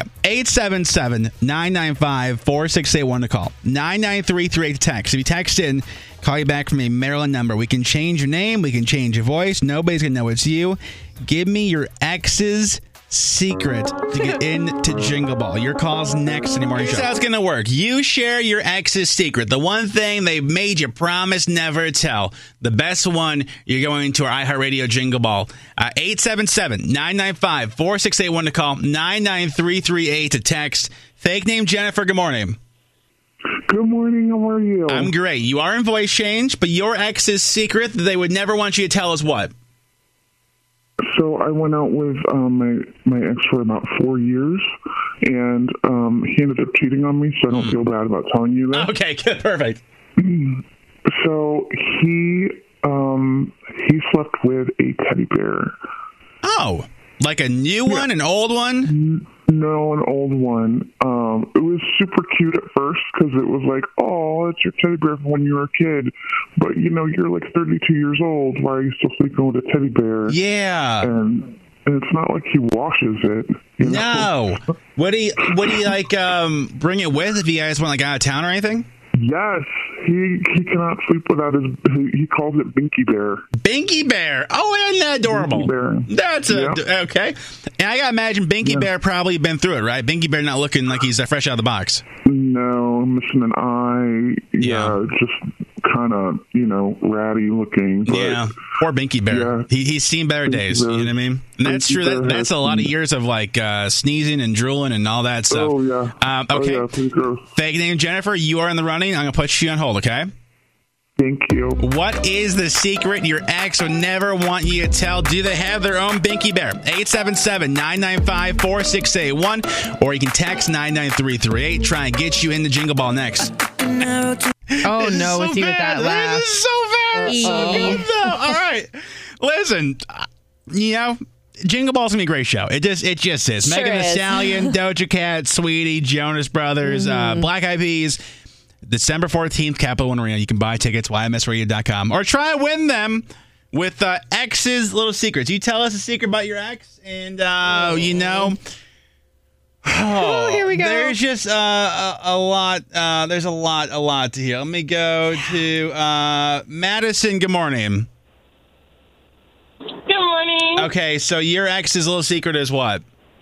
877-995-4681 to call. 99338 to text. If you text in, call you back from a Maryland number. We can change your name. We can change your voice. Nobody's going to know it's you. Give me your ex's secret to get into Jingle Ball. Your call's next in the morning show. Here's how it's going to work. You share your ex's secret. The one thing they made you promise never to tell. The best one, you're going to our iHeartRadio Jingle Ball. 877-995-4681 to call. 99338 to text. Fake name Jennifer. Good morning. Good morning. How are you? I'm great. You are in voice change, but your ex's secret that they would never want you to tell is what? So I went out with my ex for about 4 years, and he ended up cheating on me, so I don't feel bad about telling you that. Okay, good, perfect. So he slept with a teddy bear. Oh, like a new one, an old one? No, an old one. It was super cute at first because it was like, oh, it's your teddy bear from when you were a kid. But, you're like 32 years old. Why are you still sleeping with a teddy bear? Yeah. And it's not like he washes it. No. Would he like bring it with if you guys went like out of town or anything? Yes. He cannot sleep without he calls it Binky Bear. Binky Bear. Oh, isn't that adorable? Binky Bear. That's okay. And I gotta imagine Binky Bear probably been through it, right? Binky Bear not looking like he's fresh out of the box. No, missing an eye. Yeah, just kind of, ratty looking. But, yeah, poor Binky Bear. Yeah. He's seen better days. You know what I mean? And that's true. That's a lot of years of like sneezing and drooling and all that stuff. Oh yeah. Okay. Oh, yeah, pretty gross. Fake name Jennifer. You are in the running. I'm gonna put you on hold. Okay. Thank you. What is the secret your ex would never want you to tell? Do they have their own Binky Bear? 877-995-4681. Or you can text 99338. Try and get you in the Jingle Ball next. Oh, no, with you with that laugh. This is so bad. So good, though. All right. Listen, Jingle Ball's gonna be a great show. It just is. Sure Megan Thee is. Stallion, Doja Cat, Sweetie, Jonas Brothers, Black Eyed Peas. December 14th, Capital One Arena. You can buy tickets, YMSradio.com. Or try to win them with ex's little secrets. You tell us a secret about your ex, and here we go. There's just a lot. There's a lot to hear. Let me go to Madison. Good morning. Good morning. Okay, so your ex's little secret is what?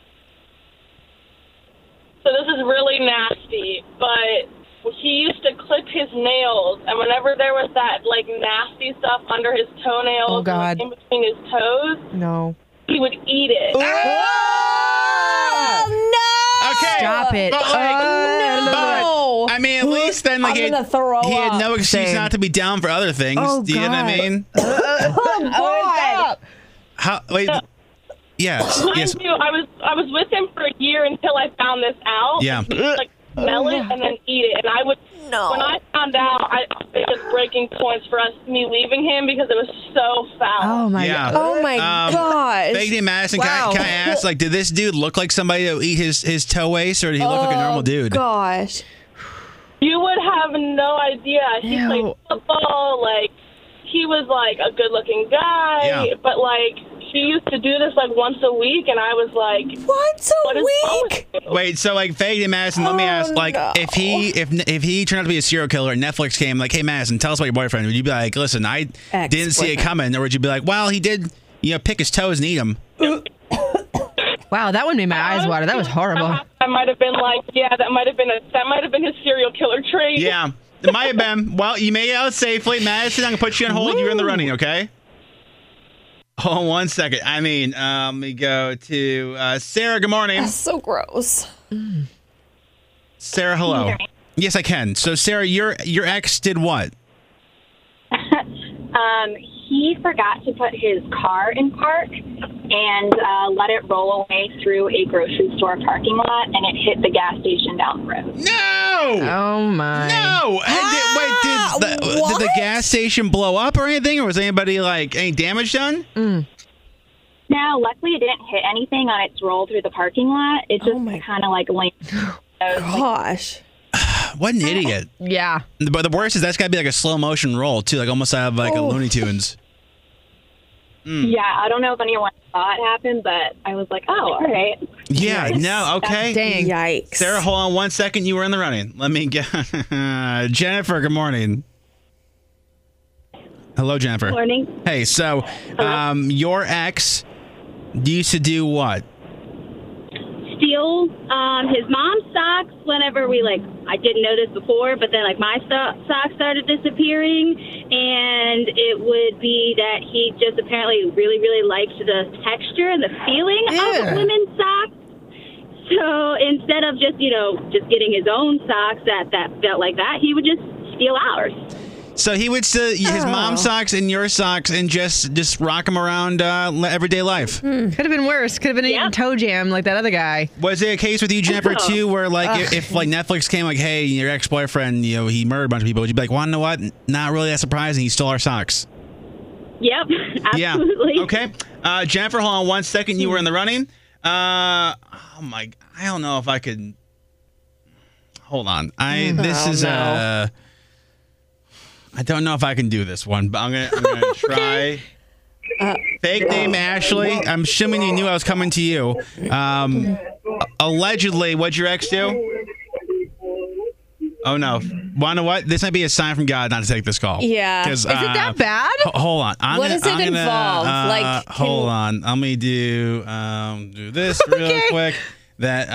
So this is really nasty, but he used to clip his nails, and whenever there was that like nasty stuff under his toenails, Oh, God. and in between his toes, No. he would eat it. Oh, no! Okay, Stop it. But, No! I mean, at least then, like, I'm gonna throw he had no up. excuse Same. not to be down for other things. Oh, Do you know what I God. mean? Oh, God. How? Wait. Yes. Yes. Mind you, I was with him for a year until I found this out. Yeah. He would, like smell it and then eat it, and I would. No. When I found out, it was breaking points for me leaving him because it was so foul. Oh, my Yeah. God. Oh, my gosh. Fake name Madison, Wow. can I ask, like, did this dude look like somebody that would eat his toe waste, or did he look like a normal dude? Gosh. You would have no idea. He Ew. played football. Like, he was, like, a good-looking guy. Yeah. But, like, she used to do this, like, once a week, and I was like, Once what a is wrong week? with you? Wait, so like Fake and Madison, let me ask, like, no. if he turned out to be a serial killer and Netflix came like, hey Madison, tell us about your boyfriend, would you be like, listen, I didn't see it coming, or would you be like, well, he did, pick his toes and eat them? Wow, that one made my eyes water. That was horrible. I might have been like, yeah, that might have been his serial killer trait. Yeah, it might have been. Well, you made it out safely, Madison. I'm gonna put you on hold. You're in the running, okay? Hold on 1 second. Let me go to Sarah. Good morning. That's so gross. Sarah, hello. Yes, I can. So, Sarah, your ex did what? He forgot to put his car in park and let it roll away through a grocery store parking lot, and it hit the gas station down the road. No! Oh, my. No! Did the gas station blow up or anything? Or was anybody, like, any damage done? Now, luckily, it didn't hit anything on its roll through the parking lot. It just kind of, like, linked. Gosh. What an idiot. Yeah. But the worst is that's got to be like a slow motion roll, too. Like almost out of like a Looney Tunes. Yeah, I don't know if anyone saw it happen, but I was like, oh, all right. Yeah, no, okay. Dang. Yikes. Sarah, hold on 1 second. You were in the running. Let me get Jennifer, good morning. Hello, Jennifer. Morning. Hey, so your ex used to do what? Steal his mom's socks whenever I didn't notice before, but then my socks started disappearing, and it would be that he just apparently really, really liked the texture and the feeling of women's socks. So instead of just getting his own socks that felt like that, he would just steal ours. So he would steal his mom's socks and your socks and just rock them around everyday life. Could have been worse. Could have been eating toe jam like that other guy. Was it a case with you, Jennifer, too, where if Netflix came like, hey, your ex-boyfriend, he murdered a bunch of people, would you be like, well, you know what? Not really that surprising. He stole our socks. Yep, absolutely. Yeah. Okay. Jennifer, hold on 1 second. You were in the running. I don't know if I could. Hold on. I don't know if I can do this one, but I'm gonna try. Fake name Ashley. I'm assuming you knew I was coming to you. Allegedly, what'd your ex do? Oh no! Wanna what? This might be a sign from God not to take this call. Yeah. Is it that bad? Hold on. What does it involve? Hold on. Let me do this real quick. That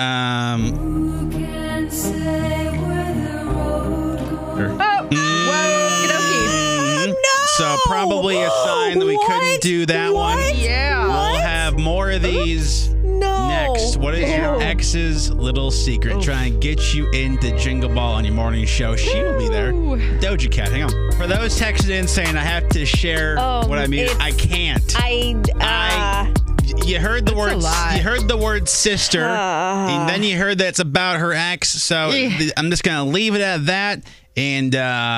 So probably a sign that we couldn't do that one. Yeah. We'll have more of these next. What is your ex's little secret? Try and get you into Jingle Ball on your morning show. She will be there. Doja Cat, hang on. For those texted in saying I have to share what I mean, I can't. You heard the word. You heard the word sister, and then you heard that's about her ex. So I'm just gonna leave it at that. And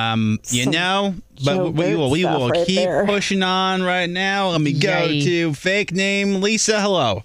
but we will keep pushing on right now. Let me go to fake name Lisa. Hello,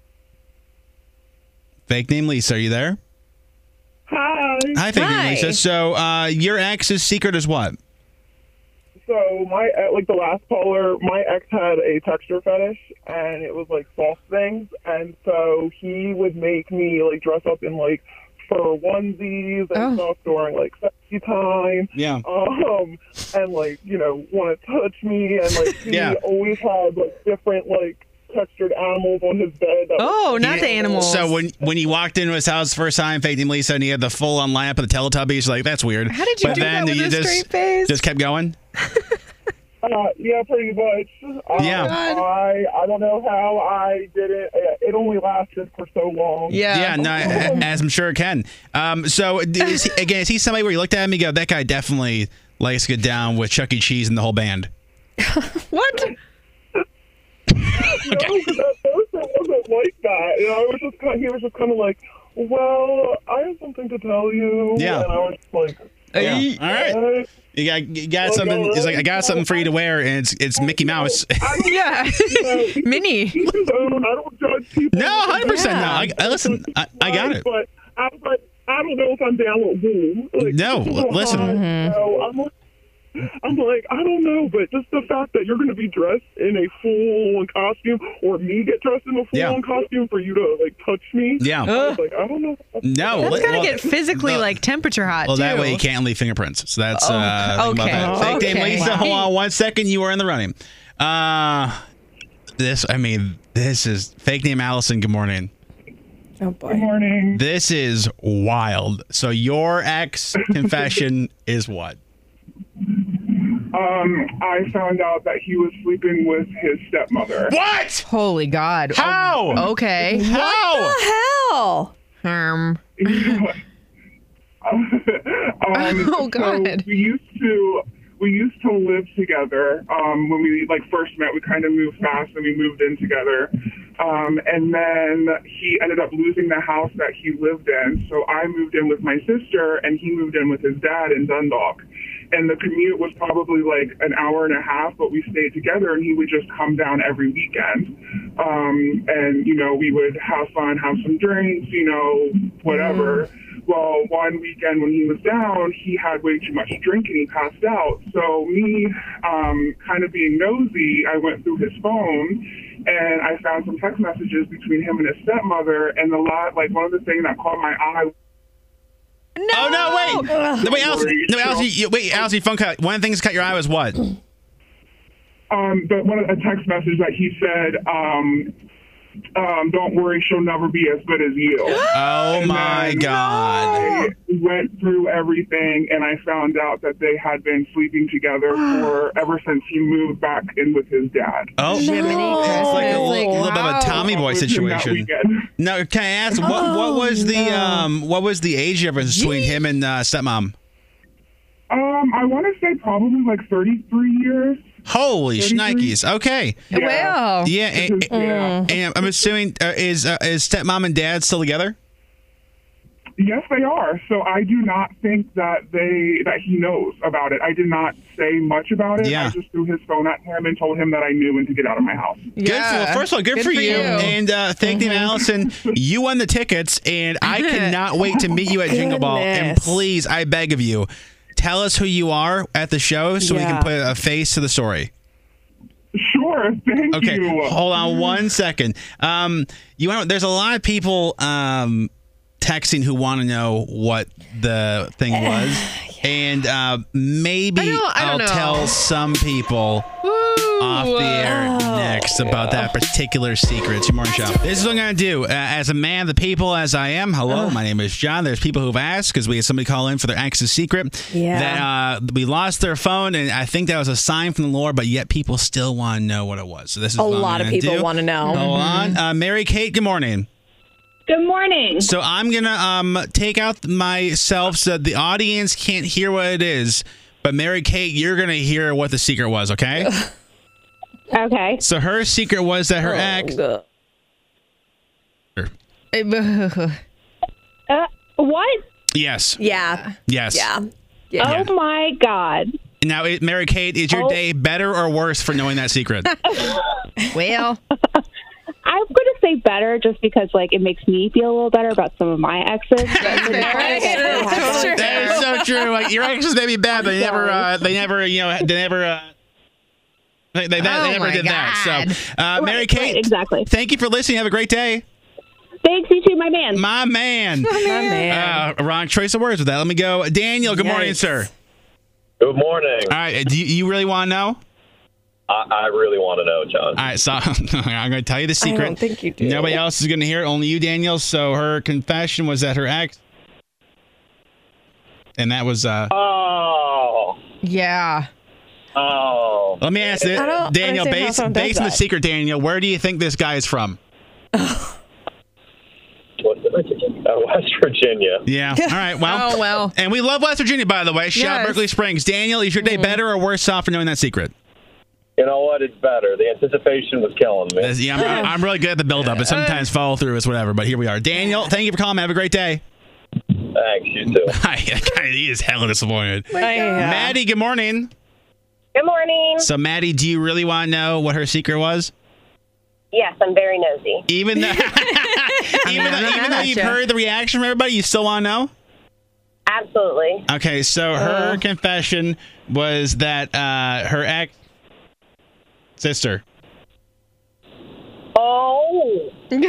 fake name Lisa. Are you there? Hi, fake name Lisa. So your ex's secret is what? So the last caller, my ex had a texture fetish, and it was soft things, and so he would make me dress up in fur onesies and stuff during sexy time. Yeah. And want to touch me, and he always had different textured animals on his bed. Not the animals. So when you walked into his house the first time, fake name Lisa, and he had the full on lamp of the Teletubbies, that's weird. How did you do that with a straight face? Just kept going? Yeah, pretty much. I don't know how I did it. It only lasted for so long. Yeah, no, as I'm sure it can. So, is he somebody where you looked at him and you go, that guy definitely likes to get down with Chuck E. Cheese and the whole band? What? No, because at first it wasn't like that. He was just kind of well, I have something to tell you. Yeah. And I was just all right. You got something. He's I got something for you to wear, and it's Mickey Mouse. Minnie. I don't judge people. No, 100%. No, I listen. I got it. But I don't know if I'm down with woo. Like, No, it's a little listen. hot, so I'm like, I don't know, but just the fact that you're going to be dressed in a full-on costume, or me get dressed in a full-on costume for you to like touch me. Yeah. I was like, I don't know. No, That's gotta get physically like temperature hot. Well, too. that way you can't leave fingerprints. So that's think about okay. that. Fake name Okay. Lisa. Hold on 1 second. You are in the running. This is fake name Allison. Good morning. Oh boy. Good morning. This is wild. So your ex confession is what? I found out that he was sleeping with his stepmother. What? Holy God. How? Oh, okay. How? What the hell? Oh, God. So we used to live together. When we first met, we kind of moved fast and we moved in together. And then he ended up losing the house that he lived in. So I moved in with my sister and he moved in with his dad in Dundalk. And the commute was probably like an hour and a half, but we stayed together and he would just come down every weekend. And, we would have fun, have some drinks, whatever. Well, one weekend when he was down, he had way too much drink and he passed out. So me, kind of being nosy, I went through his phone and I found some text messages between him and his stepmother. And one of the things that caught my eye. No. Oh no! Wait, Allison, your phone cut. One of the things that caught your eye was what? But one of a text message that he said, "Don't worry, she'll never be as good as you." Oh my God! I went through everything, and I found out that they had been sleeping together ever since he moved back in with his dad. Oh, Jiminy it's like a little bit of a Tommy Boy That situation. weekend. Now, can I ask what was the age difference between him and stepmom? I want to say probably 33 years. Holy shnikes! Okay, Well. yeah, and I'm assuming is stepmom and dad still together? Yes, they are. So I do not think that he knows about it. I did not say much about it. Yeah. I just threw his phone at him and told him that I knew and to get out of my house. First of all, good for you. And thank you, Allison. You won the tickets, and I cannot wait to meet you at Jingle Ball. And please, I beg of you, tell us who you are at the show so we can put a face to the story. Sure, thank Okay, you. hold on 1 second. There's a lot of people texting who want to know what the thing was, and maybe I'll tell some people off the air next about that particular secret. It's your morning show. This is what I'm going to do. As a man of the people, as I am, hello, my name is John. There's people who've asked, because we had somebody call in for their ex's secret, that we lost their phone, and I think that was a sign from the Lord, but yet people still want to know what it was. So this is A what lot I'm of gonna people do. want to know. Hold on. Mary Kate, good morning. Good morning. So I'm going to take out myself so the audience can't hear what it is. But Mary Kate, you're going to hear what the secret was, okay? Okay. So her secret was that her ex... What? Yes. Yeah. Yes. Yeah. Oh my God. Now, Mary Kate, is your day better or worse for knowing that secret? Well, I'm going to say better just because, it makes me feel a little better about some of my exes. That is so true. Your exes may be bad, but they never did that. So, Mary Kate, right, exactly. Thank you for listening. Have a great day. Thanks, you too, my man. My man. Wrong choice of words with that. Let me go. Daniel, good morning, sir. Good morning. All right. Do you really want to know? I really want to know, John. All right. So I'm going to tell you the secret. I don't think you do. Nobody else is going to hear it. Only you, Daniel. So her confession was that her ex. And that was. Oh. yeah. Oh. Let me ask this, Daniel, based on the secret, Daniel, where do you think this guy is from? West Virginia. Yeah. All right. Well. Oh, well. And we love West Virginia, by the way. Shout out Berkeley Springs. Daniel, is your day better or worse off for knowing that secret? You know what? It's better. The anticipation was killing me. Yeah, I'm really good at the build-up, and sometimes follow through is whatever. But here we are. Daniel, thank you for calling. Have a great day. Thanks. You too. He is hella disappointed. Maddie, good morning. Good morning. So, Maddie, do you really want to know what her secret was? Yes, I'm very nosy. Even though you've heard the reaction from everybody, you still want to know? Absolutely. Okay, so her confession was that her ex-sister. Oh.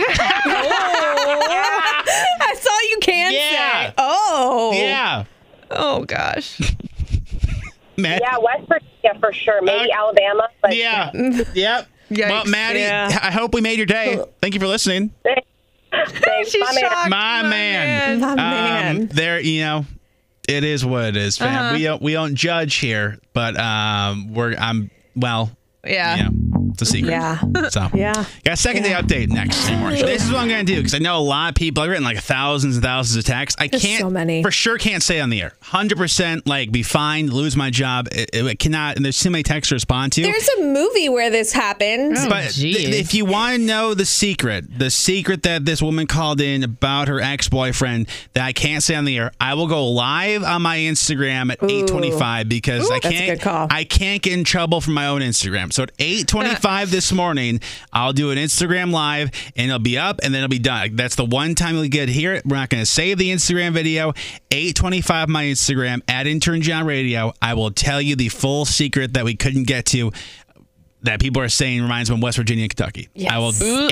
That's all you can say. Oh. Yeah. Oh, gosh. Yeah, West Virginia for sure. Maybe Alabama. But yeah. Yep. Yikes. Well, Maddie, I hope we made your day. Thank you for listening. Thanks. She's Bye, man. shocked. My man. My man. There, it is what it is, fam. We don't judge here, but Yeah. it's a secret. Yeah. So Yeah. got a second day update next morning. This is what I'm gonna do because I know a lot of people. I've written like thousands and thousands of texts. I There's can't so many. for sure can't say on the air. 100% like be fined, lose my job. It cannot. And there's too many texts to respond to. There's a movie where this happened. But if you want to know the secret that this woman called in about her ex-boyfriend that I can't say on the air, I will go live on my Instagram at 8:25 because I That's a can't. good call. I can't get in trouble from my own Instagram. So at 8:25 this morning, I'll do an Instagram live and it'll be up and then it'll be done. That's the one time you'll get to hear it. We're not going to save the Instagram video. 8:25 my Instagram at Intern John Radio. I will tell you the full secret that we couldn't get to. That people are saying reminds them of West Virginia and Kentucky. Yes. I will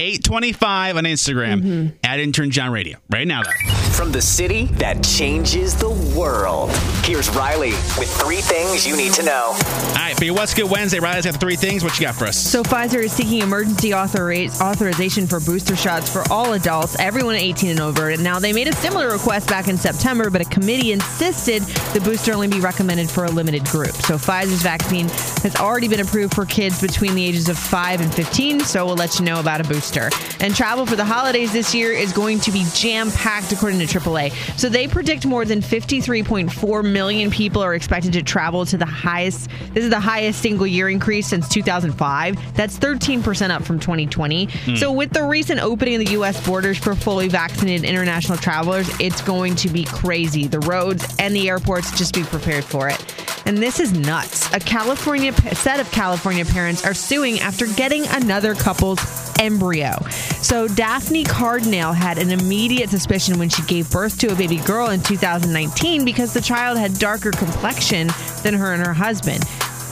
8:25 on Instagram at Intern John Radio. Right now, though. From the city that changes the world. Here's Riley with 3 things you need to know. All right, for your What's Good Wednesday, Riley's got the 3 things. What you got for us? So Pfizer is seeking emergency authorization for booster shots for all adults, everyone 18 and over. Now, they made a similar request back in September, but a committee insisted the booster only be recommended for a limited group. So Pfizer's vaccine has already been approved for kids between the ages of 5 and 15, so we'll let you know about a booster. And travel for the holidays this year is going to be jam-packed, according to AAA. So they predict more than 53.4 million people are expected to travel to the highest. This is the highest single year increase since 2005. That's 13% up from 2020. So with the recent opening of the U.S. borders for fully vaccinated international travelers, it's going to be crazy. The roads and the airports, just be prepared for it. And this is nuts. A set of California parents are suing after getting another couple's embryo. So Daphne Cardinale had an immediate suspicion when she gave birth to a baby girl in 2019 because the child had darker complexion than her and her husband.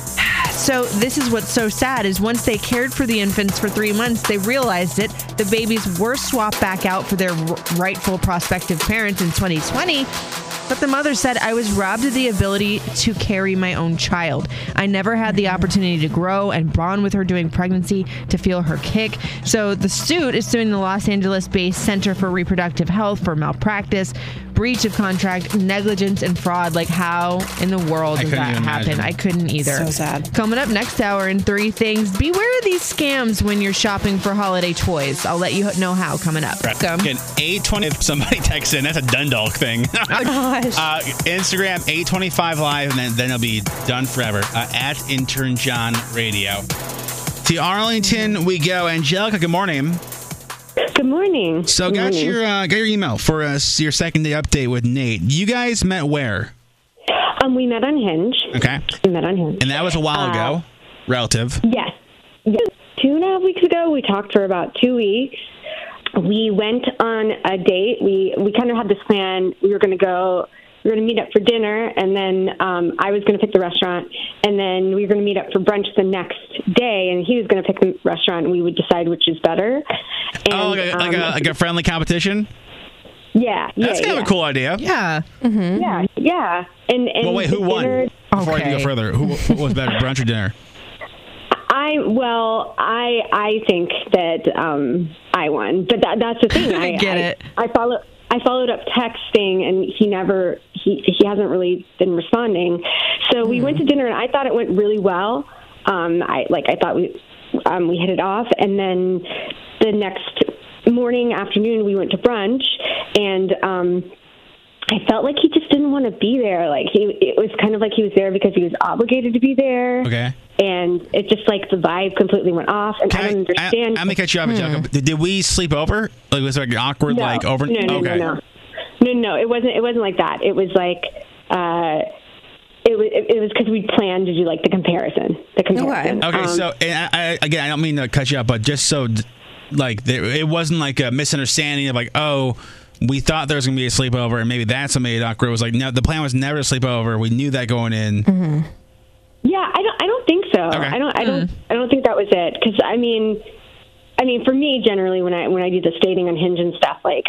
So this is what's so sad is once they cared for the infants for 3 months, they realized it. The babies were swapped back out for their rightful prospective parents in 2020. But the mother said, I was robbed of the ability to carry my own child. I never had the opportunity to grow and bond with her during pregnancy, to feel her kick. So the suit is suing the Los Angeles-based Center for Reproductive Health for malpractice, breach of contract, negligence, and fraud. Like, how in the world does that happen? I couldn't either. So sad. Coming up next hour in 3 things. Beware of these scams when you're shopping for holiday toys. I'll let you know how coming up. Again, 8:20. If somebody texts in, that's a Dundalk thing. Oh, gosh. Instagram 8:25 live, and then it'll be done forever at Intern John Radio. To Arlington we go. Angelica, good morning. Good morning. So got your email for us, your second day update with Nate. You guys met where? We met on Hinge. Okay. We met on Hinge. And that was a while ago. Relative. Yes. 2.5 weeks ago, we talked for about 2 weeks. We went on a date. We kind of had this plan. We were going to meet up for dinner, and then I was going to pick the restaurant, and then we were going to meet up for brunch the next day, and he was going to pick the restaurant, and we would decide which is better. And, like a friendly competition? Yeah. That's kind of a cool idea. Yeah. Mm-hmm. Yeah. And well, wait, who won? Before I go further, what was better, brunch or dinner? I think that I won, but that's the thing. I get it. I followed up texting, and he hasn't really been responding. So we went to dinner, and I thought it went really well. I thought we hit it off, and then the next afternoon we went to brunch, and I felt like he just didn't want to be there. It was kind of like he was there because he was obligated to be there. Okay. And it just the vibe completely went off, and I don't understand. I'm gonna catch you up, Angelica. Did we sleep over? Was it awkward? No. Over? No. No, it wasn't like that. It was it was because we planned to do the comparison. Okay. So I don't mean to cut you up, but just so it wasn't like a misunderstanding of we thought there was going to be a sleepover, and maybe that's what made it awkward. It was like, no, the plan was never to sleep over. We knew that going in. Mm-hmm. Yeah, I don't think so. Okay. I don't think that was it. Because I mean, for me, generally, when I do this dating on Hinge and stuff, like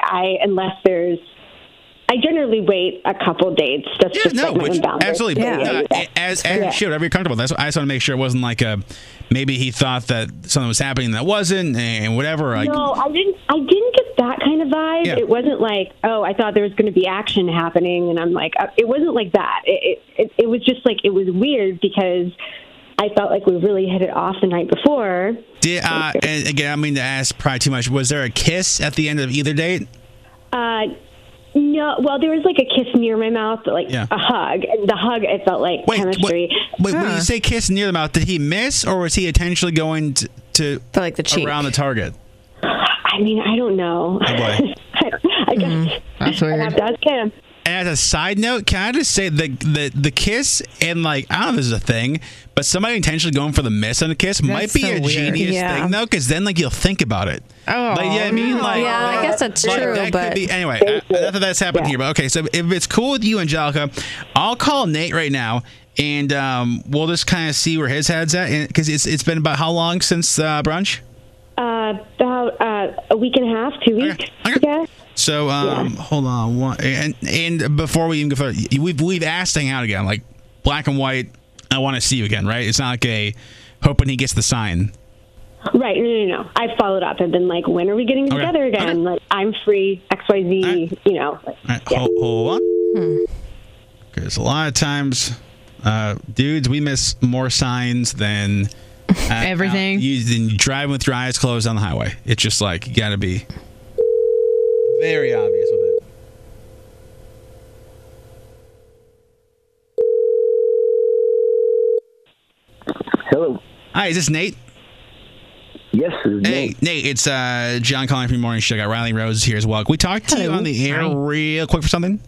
I generally wait a couple dates. That's just like my boundaries. Absolutely. As you should, whatever you're comfortable with. I just want to make sure it wasn't like maybe he thought that something was happening that wasn't, and whatever. No, I didn't get that kind of vibe. Yeah. It wasn't like, oh, I thought there was going to be action happening, and I'm like, it wasn't like that. It was just like, it was weird because I felt like we really hit it off the night before. And again, I mean to ask probably too much. Was there a kiss at the end of either date? No, well, there was like a kiss near my mouth, like a hug. And the hug, it felt like chemistry. When you say kiss near the mouth, did he miss, or was he intentionally going to like the cheek around the target? I mean, I don't know. Oh boy. I guess that's weird. I have to ask him. And as a side note, can I just say the kiss and like, I don't know if this is a thing, but somebody intentionally going for the miss on a kiss might be so a weird. genius thing though, because then like you'll think about it. Oh, like, I mean, like, I guess that's true. That but could be, anyway, not that that's happened here, but okay. So if it's cool with you, Angelica, I'll call Nate right now, and we'll just kind of see where his head's at, because it's been about how long since brunch? About a week and a half, 2 weeks. Okay. So hold on, and before we even go further, we've asked to hang out again, like black and white. I want to see you again, right? It's not like a hoping he gets the sign. Right, no. I followed up and been like, when are we getting together again? Like, I'm free, XYZ, you know. All right, hold on. Because a lot of times, dudes, we miss more signs than everything. Than driving with your eyes closed on the highway. It's just like, you got to be very obvious with it. Hello. Hi, is this Nate? Yes, this is Nate. Hey, Nate, it's John calling from the Morning Show. Got Riley Rose here as well. Can we talk to you on the air real quick for something?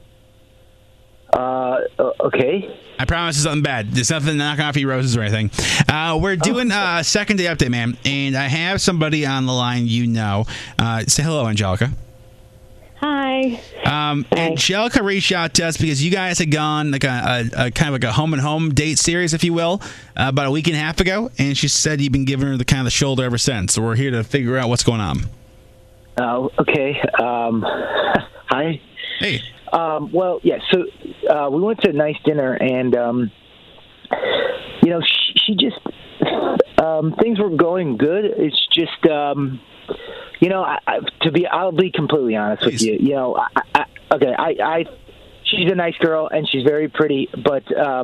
Okay. I promise it's something bad. There's nothing knocking off your roses or anything. We're doing a second day update, man, and I have somebody on the line you know. Say hello, Angelica. Hi. Angelica reached out to us because you guys had gone like a kind of like a home and home date series, if you will, about a week and a half ago, and she said you've been giving her the kind of the shoulder ever since. So we're here to figure out what's going on. Okay. Hi. Hey. Well, yeah. So we went to a nice dinner, and you know, she just things were going good. It's just. You know, I'll be completely honest with you. You know, she's a nice girl and she's very pretty, but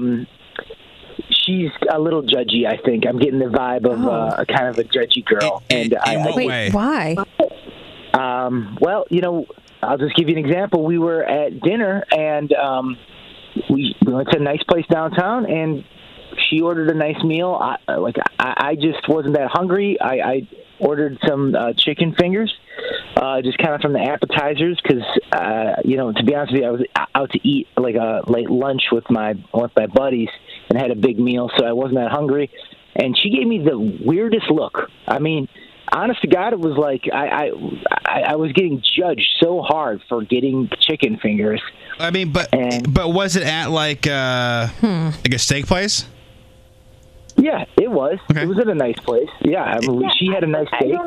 she's a little judgy. I think I'm getting the vibe of a kind of a judgy girl. In what way? Why? Well, you know, I'll just give you an example. We were at dinner and we went to a nice place downtown, and she ordered a nice meal. I just wasn't that hungry. I ordered some chicken fingers, just kind of from the appetizers, because you know, to be honest with you, I was out to eat like a late lunch with my buddies and had a big meal, so I wasn't that hungry. And she gave me the weirdest look. I mean, honest to God, it was like I was getting judged so hard for getting chicken fingers. I mean, but was it at like a steak place? Yeah, it was. Okay. It was at a nice place. Yeah, I mean, she had a nice steak.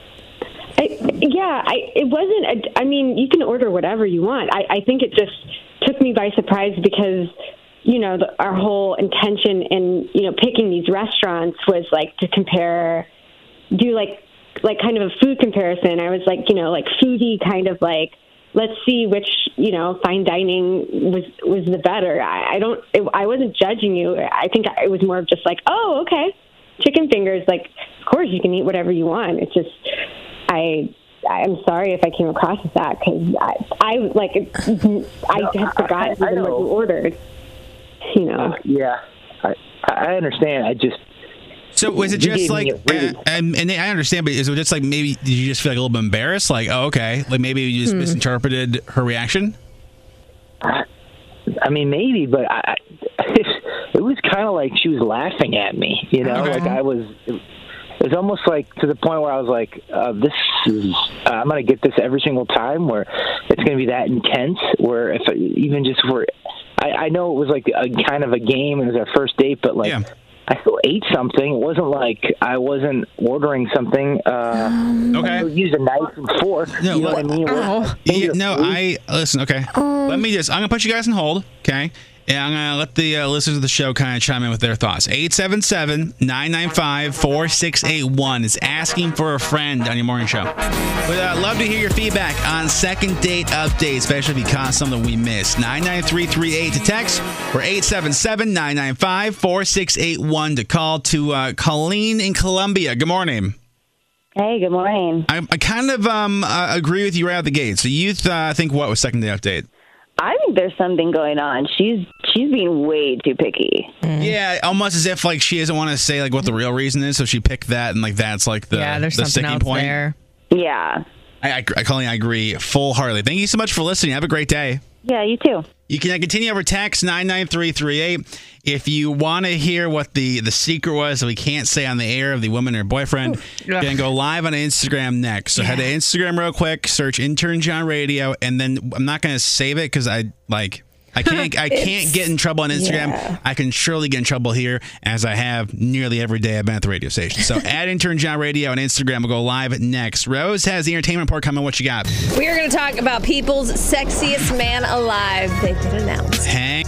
It wasn't. I mean, you can order whatever you want. I think it just took me by surprise because, you know, our whole intention in, you know, picking these restaurants was like to do kind of a food comparison. I was like, you know, like foodie kind of like, let's see which, you know, fine dining was the better. I wasn't judging you. I think it was more of just like, oh, okay, chicken fingers. Like, of course you can eat whatever you want. It's just, I'm sorry if I came across as that, because I had forgotten even what you ordered. You know. Yeah, I understand. I just. So was it just like, and I understand, but is it just like, maybe did you just feel like a little bit embarrassed? Like, oh, okay, like maybe you just misinterpreted her reaction? I mean, maybe, but it was kind of like she was laughing at me, you know, like I was, it was almost like to the point where I was like, I'm going to get this every single time, where it's going to be that intense, where if even just for, I know it was like a kind of a game, and it was our first date, but like, I still ate something. It wasn't like I wasn't ordering something. I used a knife and fork. No, you know what I mean? Listen, okay. I'm going to put you guys on hold, okay? And I'm going to let the listeners of the show kind of chime in with their thoughts. 877-995-4681 is asking for a friend on your morning show. But I'd love to hear your feedback on second date updates, especially if you caught something we missed. 99338 to text or 877-995-4681 to call to Colleen in Columbia. Good morning. Hey, good morning. I kind of agree with you right out the gate. So you think what was second date update? I think there's something going on. She's being way too picky. Yeah, almost as if like she doesn't want to say like what the real reason is, so she picked that, and like that's like the there's the something sticking else point. there. Yeah. Colleen, I agree full-heartedly. Thank you so much for listening. Have a great day. Yeah, you too. You can continue over text 99338 if you want to hear what the secret was that we can't say on the air of the woman or boyfriend. You're going to go live on Instagram next. So head to Instagram real quick, search Intern John Radio, and then I'm not going to save it because I can't get in trouble on Instagram. Yeah. I can surely get in trouble here, as I have nearly every day I've been at the radio station. So add Intern John Radio on Instagram. We'll go live next. Rose has the entertainment report coming. What you got? We are going to talk about people's sexiest man alive. They've been announced.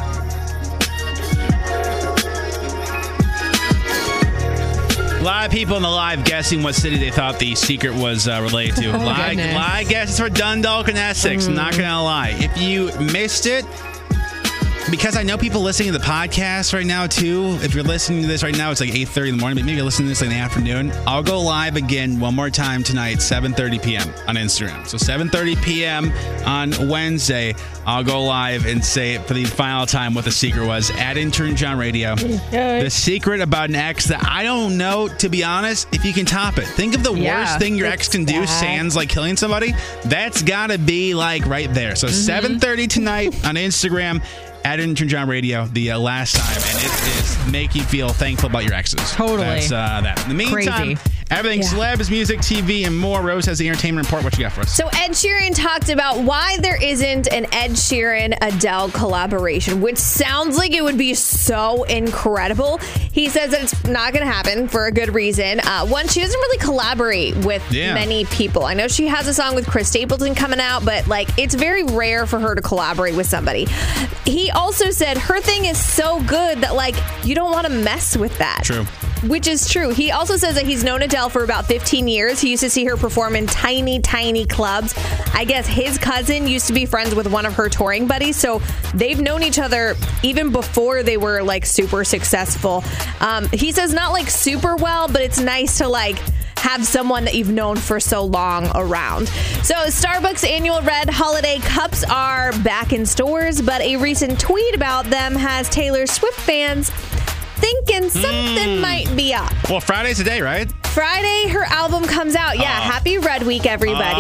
A lot of people in the live guessing what city they thought the secret was related to. Live guesses for Dundalk and Essex. Not going to lie. If you missed it, because I know people listening to the podcast right now, too. If you're listening to this right now, it's like 8:30 in the morning, but maybe you're listening to this in the afternoon. I'll go live again one more time tonight, 7:30 p.m. on Instagram. So 7:30 p.m. on Wednesday, I'll go live and say it for the final time what the secret was at Intern John Radio. The secret about an ex that I don't know, to be honest, if you can top it. Think of the worst thing your ex can do, sans like killing somebody. That's got to be like right there. So 7:30 tonight on Instagram. At Intern John Radio, the last time, and it is make you feel thankful about your exes. Totally. That's that. In the meantime, everything celebs, music, TV, and more. Rose has the entertainment report. What you got for us? So Ed Sheeran talked about why there isn't an Ed Sheeran-Adele collaboration, which sounds like it would be so incredible. He says that it's not going to happen for a good reason. One, she doesn't really collaborate with many people. I know she has a song with Chris Stapleton coming out, but like it's very rare for her to collaborate with somebody. He also said her thing is so good that like you don't want to mess with that. True. Which is true. He also says that he's known Adele for about 15 years. He used to see her perform in tiny, tiny clubs. I guess his cousin used to be friends with one of her touring buddies, so they've known each other even before they were like super successful. He says not like super well, but it's nice to like have someone that you've known for so long around. So Starbucks annual red holiday cups are back in stores, but a recent tweet about them has Taylor Swift fans thinking something might be up. Well, Friday's the day, right? Friday, her album comes out. Yeah, happy Red Week, everybody.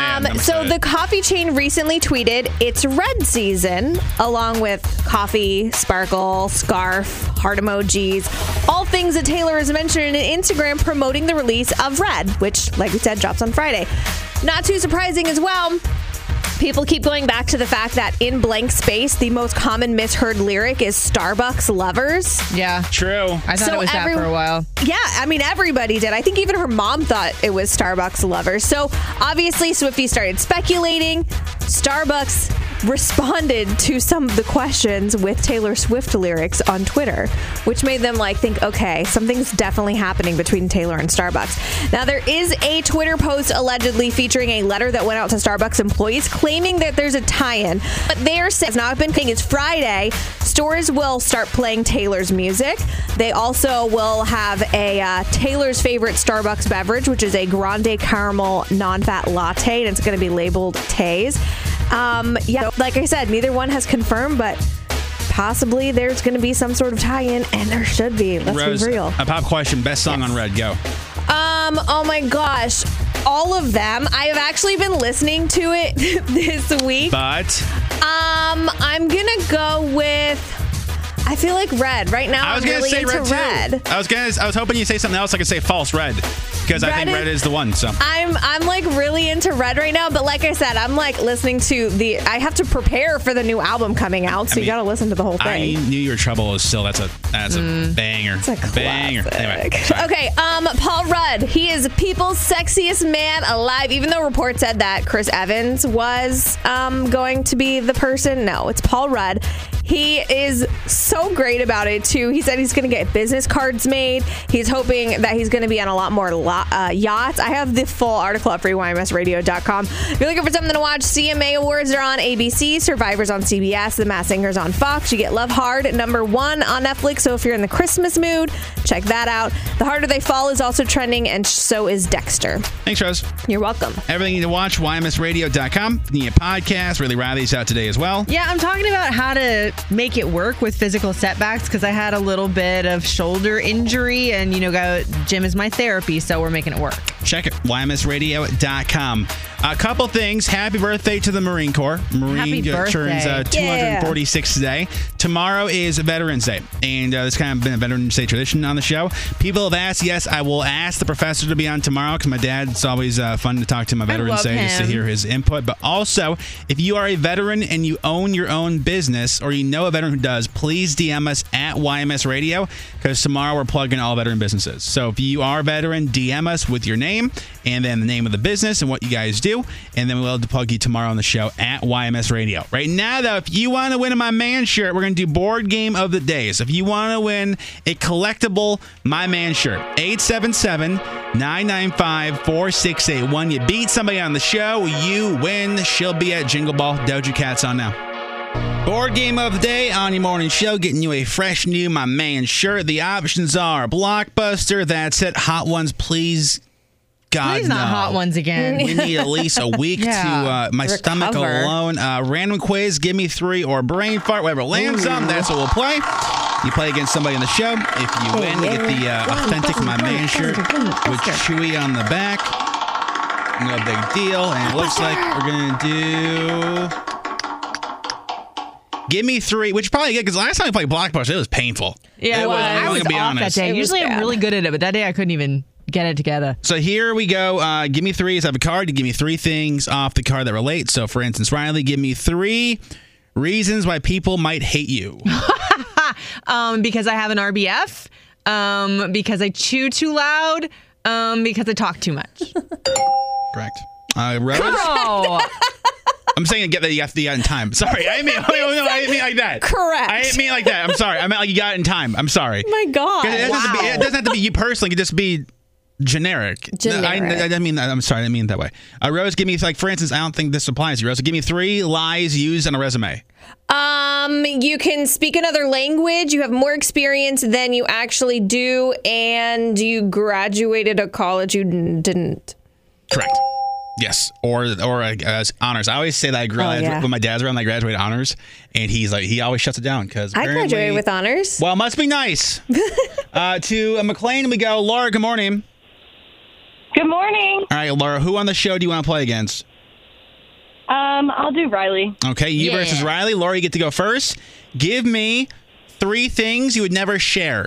So the coffee chain recently tweeted, it's Red season, along with coffee, sparkle, scarf, heart emojis, all things that Taylor has mentioned in Instagram promoting the release of Red, which, like we said, drops on Friday. Not too surprising as well. People keep going back to the fact that in Blank Space, the most common misheard lyric is Starbucks lovers. Yeah. True. I thought it was that for a while. Yeah, I mean, everybody did. I think even her mom thought it was Starbucks lovers. So obviously, Swiftie started speculating. Starbucks responded to some of the questions with Taylor Swift lyrics on Twitter, which made them like think, okay, something's definitely happening between Taylor and Starbucks. Now, there is a Twitter post allegedly featuring a letter that went out to Starbucks employees claiming that there's a tie-in, but they're saying it's not been saying it's Friday. Stores will start playing Taylor's music. They also will have a Taylor's favorite Starbucks beverage, which is a grande caramel non-fat latte, and it's going to be labeled Taze. Yeah, like I said, neither one has confirmed, but possibly there's going to be some sort of tie-in, and there should be. Let's Rose, be real. A pop question. Best song on Red. Go. Oh my gosh. All of them. I have actually been listening to it this week. But? I'm going to go with I feel like red. Right now, I was gonna really say into red, too. I was hoping you'd say something else. I could say false red because I think red is the one. So I'm like really into red right now. But like I said, I'm like listening to I have to prepare for the new album coming out. So you got to listen to the whole thing. I knew your trouble is still that's a banger. It's a banger. Anyway, okay, Paul Rudd. He is people's sexiest man alive. Even though reports said that Chris Evans was going to be the person, no, it's Paul Rudd. He is so great about it, too. He said he's going to get business cards made. He's hoping that he's going to be on a lot more yachts. I have the full article up for YMSradio.com. If you're looking for something to watch, CMA Awards are on ABC, Survivor's on CBS, The Masked Singer's on Fox. You get Love Hard, #1 on Netflix. So if you're in the Christmas mood, check that out. The Harder They Fall is also trending, and so is Dexter. Thanks, Rose. You're welcome. Everything you need to watch, YMSradio.com. You need a podcast. Really Riley's out today as well. Yeah, I'm talking about how to make it work with physical setbacks because I had a little bit of shoulder injury and, gym is my therapy, so we're making it work. Check it, YMSradio.com. A couple things. Happy birthday to the Marine Corps. Marine turns 246 today. Tomorrow is Veterans Day, and it's kind of been a Veterans Day tradition on the show. People have asked, yes, I will ask the professor to be on tomorrow because my dad, it's always fun to talk to him on Veterans Day just to hear his input. But also, if you are a veteran and you own your own business or you know a veteran who does, please DM us at YMS Radio because tomorrow we're plugging all veteran businesses. So if you are a veteran, DM us with your name and then the name of the business and what you guys do, and then we'll plug you tomorrow on the show at YMS Radio. Right now, though, if you want to win a My Man shirt, we're going to do board game of the day. So if you want to win a collectible My Man shirt, 877-995-4681. You beat somebody on the show, you win. She'll be at Jingle Ball. Doja Cat's on now. Board game of the day on your morning show, getting you a fresh new My Man shirt. The options are Blockbuster, that's it. Hot Ones, please. God, please not Hot Ones again. We need at least a week to my stomach alone. Random quiz, give me 3, or brain fart, whatever lands on. That's what we'll play. You play against somebody in the show. If you win, you get the authentic My Man shirt with Chewy on the back. No big deal. And it looks like we're going to do Give Me 3, which is probably good because last time we played Blockbuster, it was painful. Yeah, I was off that day. Usually I'm really good at it, but that day I couldn't even get it together. So here we go. Give me 3 is I have a card to give me 3 things off the card that relate. So for instance, Riley, give me 3 reasons why people might hate you. Because I have an RBF, because I chew too loud, because I talk too much. Correct. Rose? I'm saying get that you have to get in time. Sorry, I didn't mean like that. Correct. I didn't mean like that. I'm sorry. I meant like you got it in time. I'm sorry. My God. It doesn't have to be you personally. It could just be generic. I mean, I'm sorry. I didn't mean it that way. Rose, give me, like, for instance, I don't think this applies to you, Rose. Give me 3 lies used on a resume. You can speak another language. You have more experience than you actually do, and you graduated a college you didn't. Correct. Yes, or honors. I always say that when my dad's around, I graduated honors, and he always shuts it down because I graduated with honors. Well, it must be nice. To McLean, we go. Laura, good morning. Good morning. All right, Laura, who on the show do you want to play against? I'll do Riley. Okay, you versus Riley. Laura, you get to go first. Give me 3 things you would never share.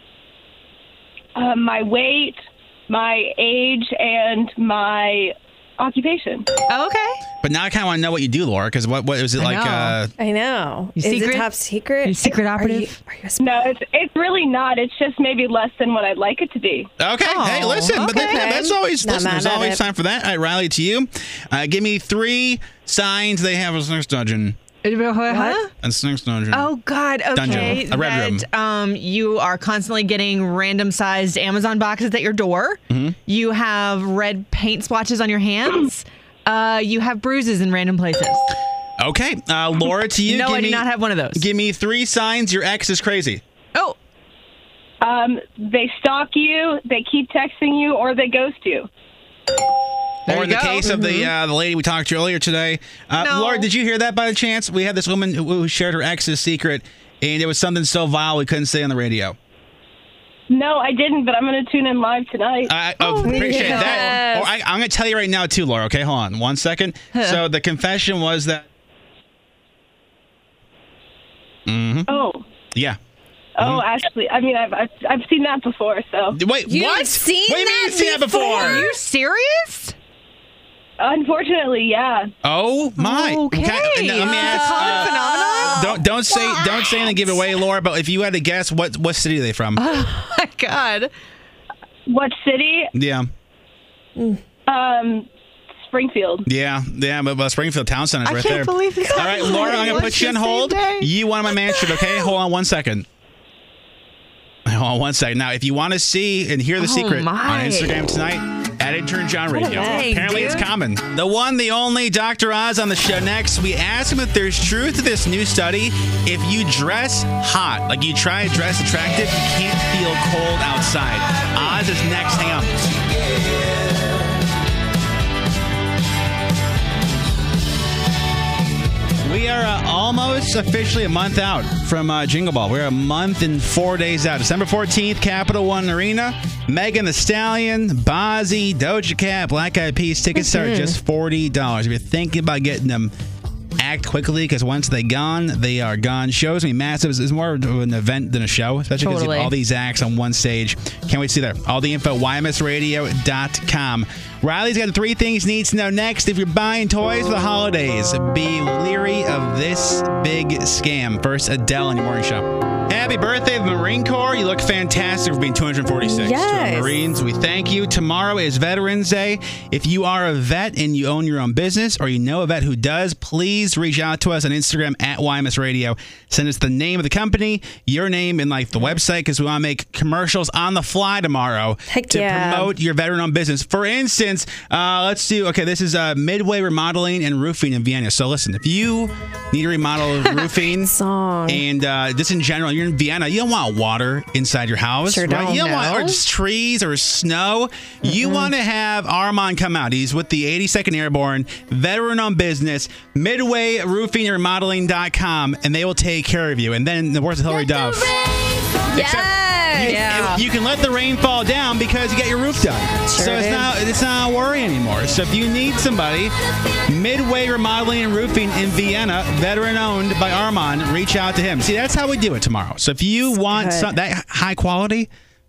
My weight, my age, and my occupation. Oh, okay. But now I kind of want to know what you do, Laura, because what is it like? I know. Is it top secret? You secret operative? Are you no, it's really not. It's just maybe less than what I'd like it to be. Okay. Hey, listen. Okay. But that's always, there's always time for that. All right, Riley, to you. Give me 3 signs they have a sex dungeon. What? A sex dungeon. Oh, God. Okay. Dungeon. A red room. You are constantly getting random-sized Amazon boxes at your door. Mm-hmm. You have red paint splotches on your hands. You have bruises in random places. Okay. Laura, to you. No, I do not have one of those. Give me 3 signs your ex is crazy. Oh. They stalk you, they keep texting you, or they ghost you. Or in the case of the lady we talked to earlier today. No. Laura, did you hear that by chance? We had this woman who shared her ex's secret, and it was something so vile we couldn't say on the radio. No, I didn't, but I'm going to tune in live tonight. I appreciate that. Or I'm going to tell you right now, too, Laura. Okay, hold on 1 second. So the confession was that... Oh. Yeah. Oh, actually, I mean, I've seen that before. So wait, You've what? seen What do you mean that you've seen that before? Are you serious? unfortunately, yeah. Oh my! Okay. Let me ask. Common phenomenon? Don't say anything to give it away, Laura. But if you had to guess, what city are they from? Oh my God! What city? Yeah. Springfield. Yeah, but Springfield Town Center is right there. I can't believe this. All right, Laura, I'm going to put you on hold. You want my mansion, okay? Hold on 1 second. Hold on 1 second. Now, if you want to see and hear the secret on Instagram tonight, at Intern John Radio. Apparently it's common. The one, the only Dr. Oz on the show next. We ask him if there's truth to this new study. If you dress hot, like you try to dress attractive, you can't feel cold outside. Oz is next. Hang on. We are almost officially a month out from Jingle Ball. We're a month and 4 days out. December 14th, Capital One Arena. Megan Thee Stallion, Bozzy, Doja Cat, Black Eyed Peas. Tickets start at just $40. If you're thinking about getting them, act quickly, because once they're gone, they are gone. Shows me massive. It's more of an event than a show, especially because you have all these acts on one stage. Can't wait to see that. All the info, ymsradio.com. Riley's got 3 things you need to know next. If you're buying toys for the holidays, be leery of this big scam. First, Adele on your morning show. Happy birthday to the Marine Corps. You look fantastic for being 246. Yes. To our Marines, we thank you. Tomorrow is Veterans Day. If you are a vet and you own your own business, or you know a vet who does, please reach out to us on Instagram at YMS Radio. Send us the name of the company, your name, and like the website, because we want to make commercials on the fly tomorrow to promote your veteran-owned business. For instance, let's do, this is Midway Remodeling and Roofing in Vienna. So listen, if you need to remodel roofing and just in general, you're in Vienna, you don't want water inside your house. Sure right? don't, You don't no. want or just trees or snow. You want to have Armand come out. He's with the 82nd Airborne, veteran-owned business, Midway Roofing and Remodeling.com, and they will take care of you. And then the words of Hillary Duff. You can let the rain fall down because you get your roof done. Sure So it's not a worry anymore. So if you need somebody, Midway Remodeling and Roofing in Vienna, veteran owned by Armand, reach out to him. See, that's how we do it tomorrow. So if you want that high quality,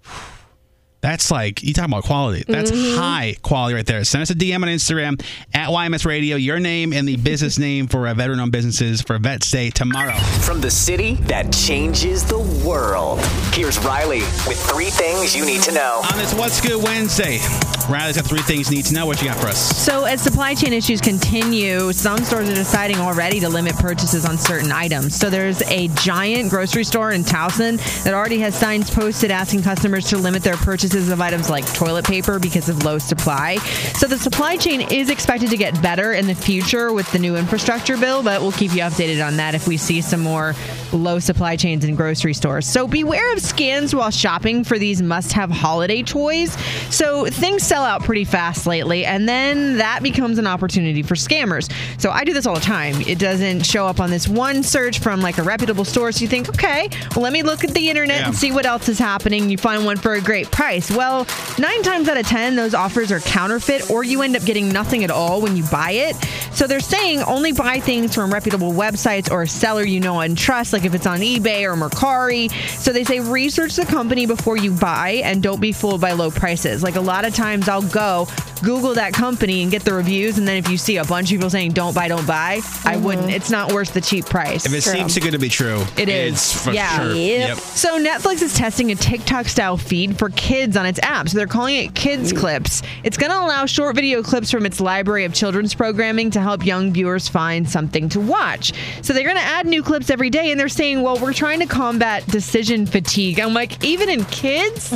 that's like, you talking about quality. That's high quality right there. Send us a DM on Instagram at YMS Radio, your name and the business name for veteran-owned businesses for Vets Day tomorrow. From the city that changes the world, here's Riley with 3 things you need to know. On this What's Good Wednesday, Riley's got 3 things you need to know. What you got for us? So as supply chain issues continue, some stores are deciding already to limit purchases on certain items. So there's a giant grocery store in Towson that already has signs posted asking customers to limit their purchases of items like toilet paper because of low supply. So the supply chain is expected to get better in the future with the new infrastructure bill, but we'll keep you updated on that if we see some more low supply chains in grocery stores. So beware of scams while shopping for these must-have holiday toys. So things sell out pretty fast lately, and then that becomes an opportunity for scammers. So I do this all the time. It doesn't show up on this one search from like a reputable store, so you think, okay, well, let me look at the internet and see what else is happening. You find one for a great price. Well, 9 times out of 10, those offers are counterfeit, or you end up getting nothing at all when you buy it. So they're saying only buy things from reputable websites or a seller you know and trust, like if it's on eBay or Mercari. So they say research the company before you buy and don't be fooled by low prices. Like a lot of times I'll go Google that company and get the reviews, and then if you see a bunch of people saying don't buy, I wouldn't. It's not worth the cheap price. If it seems too good to be true, it is. It's for sure. Yep. So Netflix is testing a TikTok-style feed for kids on its app. So they're calling it Kids Clips. It's going to allow short video clips from its library of children's programming to help young viewers find something to watch. So they're going to add new clips every day, and they're saying, well, we're trying to combat decision fatigue. I'm like, even in kids?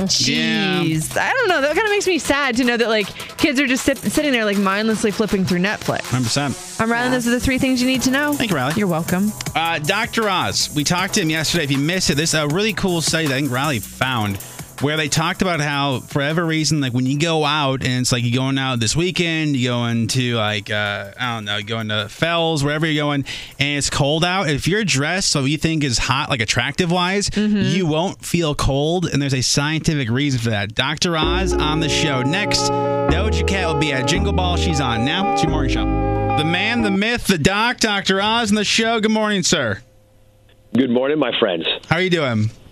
Jeez. I don't know. That kind of makes me sad to know that, like, kids are just sitting there, like, mindlessly flipping through Netflix. 100%. I'm Riley. Those are the 3 things you need to know. Thank you, Riley. You're welcome. Dr. Oz, we talked to him yesterday. If you missed it, this is a really cool study that I think Riley found, where they talked about how, for whatever reason, like when you go out and it's like you're going out this weekend, you go into like, I don't know, you go into Fells, wherever you're going, and it's cold out. If you're dressed so you think is hot, like attractive wise, you won't feel cold. And there's a scientific reason for that. Dr. Oz on the show. Next, Doja Cat will be at Jingle Ball. She's on now. It's your morning show. The man, the myth, the doc, Dr. Oz on the show. Good morning, sir. Good morning, my friends. How are you doing?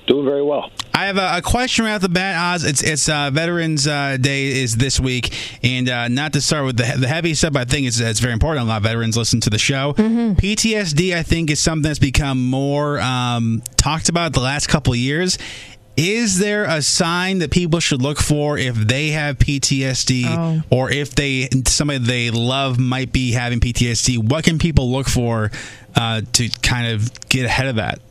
doing very well. I have a question right off the bat, Oz. It's Veterans Day is this week, and not to start with the heavy stuff, but I think it's very important. A lot of veterans listen to the show. PTSD, I think, is something that's become more talked about the last couple of years. Is there a sign that people should look for if they have PTSD or if somebody they love might be having PTSD? What can people look for to kind of get ahead of that?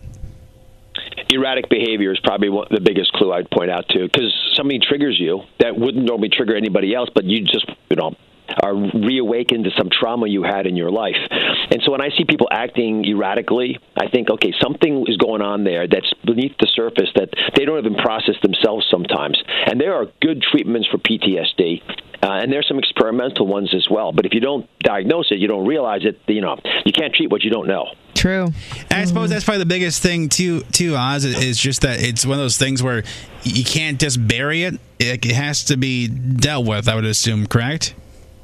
Erratic behavior is probably the biggest clue I'd point out to, because something triggers you that wouldn't normally trigger anybody else, but you just, are reawakened to some trauma you had in your life. And so when I see people acting erratically, I think, okay, something is going on there that's beneath the surface that they don't even process themselves sometimes. And there are good treatments for PTSD. And there's some experimental ones as well. But if you don't diagnose it, you don't realize it, you can't treat what you don't know. True. And I suppose that's probably the biggest thing, too, Oz, is just that it's one of those things where you can't just bury it. It has to be dealt with, I would assume, correct?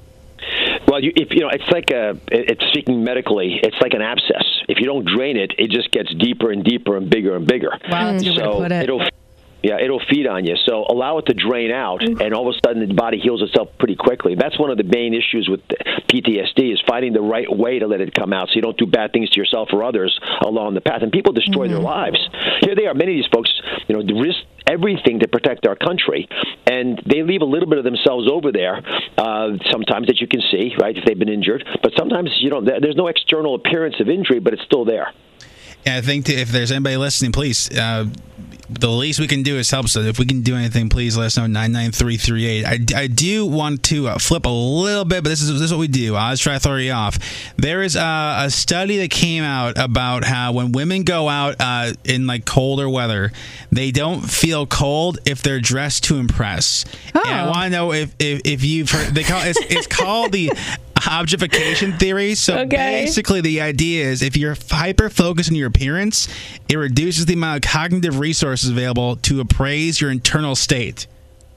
Well, it's like it's speaking medically, it's like an abscess. If you don't drain it, it just gets deeper and deeper and bigger and bigger. Wow, that's a good way to put it. It'll feed on you. So allow it to drain out, and all of a sudden the body heals itself pretty quickly. That's one of the main issues with PTSD is finding the right way to let it come out so you don't do bad things to yourself or others along the path. And people destroy their lives. Here they are. Many of these folks, risk everything to protect our country, and they leave a little bit of themselves over there sometimes that you can see, right, if they've been injured. But sometimes there's no external appearance of injury, but it's still there. Yeah, I think if there's anybody listening, please, the least we can do is help. So if we can do anything, please let us know. 99338. I do want to flip a little bit, but this is what we do. I'll just try to throw you off. There is a study that came out about how when women go out in like colder weather, they don't feel cold if they're dressed to impress. And I want to know if you've heard. It's called the objectification theory. So basically the idea is if you're hyper focused on your appearance, it reduces the amount of cognitive resources available to appraise your internal state.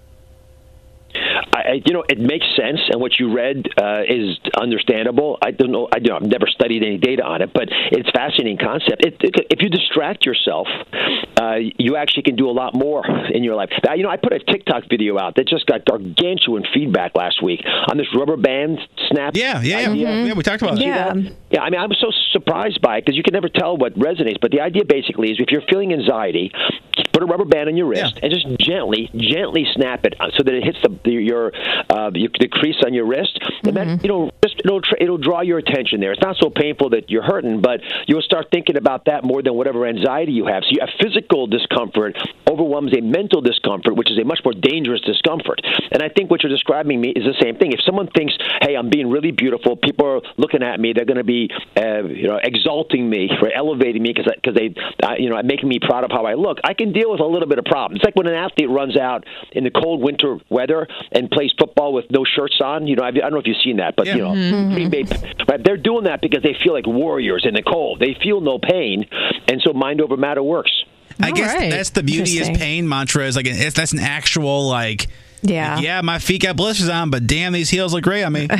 It makes sense, and what you read is understandable. I don't know. I've never studied any data on it, but it's a fascinating concept. If you distract yourself, you actually can do a lot more in your life. Now, I put a TikTok video out that just got gargantuan feedback last week on this rubber band snap. Yeah, we talked about that. Yeah, I was so surprised by it because you can never tell what resonates. But the idea basically is if you're feeling anxiety, put a rubber band on your wrist and just gently snap it so that it hits the crease on your wrist, and then it'll draw your attention there. It's not so painful that you're hurting, but you'll start thinking about that more than whatever anxiety you have. So you have physical discomfort overwhelms a mental discomfort, which is a much more dangerous discomfort. And I think what you're describing me is the same thing. If someone thinks, "Hey, I'm being really beautiful, people are looking at me, they're going to be exalting me or elevating me because they making me proud of how I look," I can deal with a little bit of problem. It's like when an athlete runs out in the cold winter weather and plays football with no shirts on. I don't know if you've seen that, but Green Bay, right, they're doing that because they feel like warriors in the cold. They feel no pain, and so mind over matter works. I guess that's the beauty is pain mantra. Is that's an actual my feet got blisters on, but damn, these heels look great on me.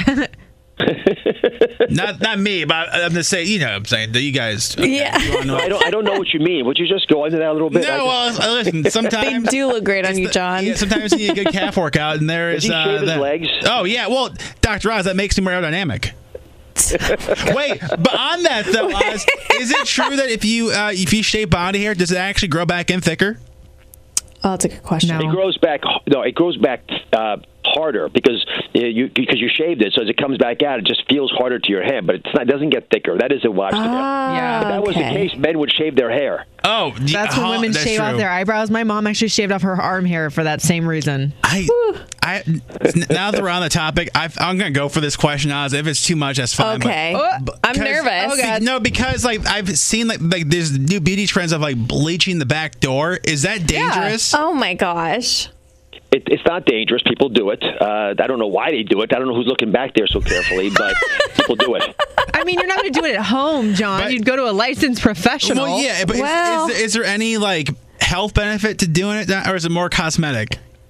Not me, but I'm just saying, I'm saying that you guys. I don't know what you mean. Would you just go into that a little bit? No, listen. Sometimes they do look great on you, John. Yeah, sometimes you need a good calf workout, and there is. Does he shave his legs? Oh yeah, well, Dr. Oz, that makes him more aerodynamic. Wait, but on that though, Oz, is it true that if you shave body hair, does it actually grow back in thicker? Oh, that's a good question. No. It grows back. No, it grows back harder because you shaved it. So as it comes back out, it just feels harder to your head, but it doesn't get thicker. That is a watch. Yeah, if that was the case, men would shave their hair. Oh, that's when women shave off their eyebrows. My mom actually shaved off her arm hair for that same reason. Now that we're on the topic, I'm going to go for this question, Oz. If it's too much, that's fine. Okay. I'm nervous. Oh, God. No, because I've seen like there's new beauty trends of bleaching the back door. Is that dangerous? Yeah. Oh my gosh. It's not dangerous. People do it. I don't know why they do it. I don't know who's looking back there so carefully, but people do it. I mean, you're not going to do it at home, John. You'd go to a licensed professional. Well, yeah, but is there any health benefit to doing it, or is it more cosmetic?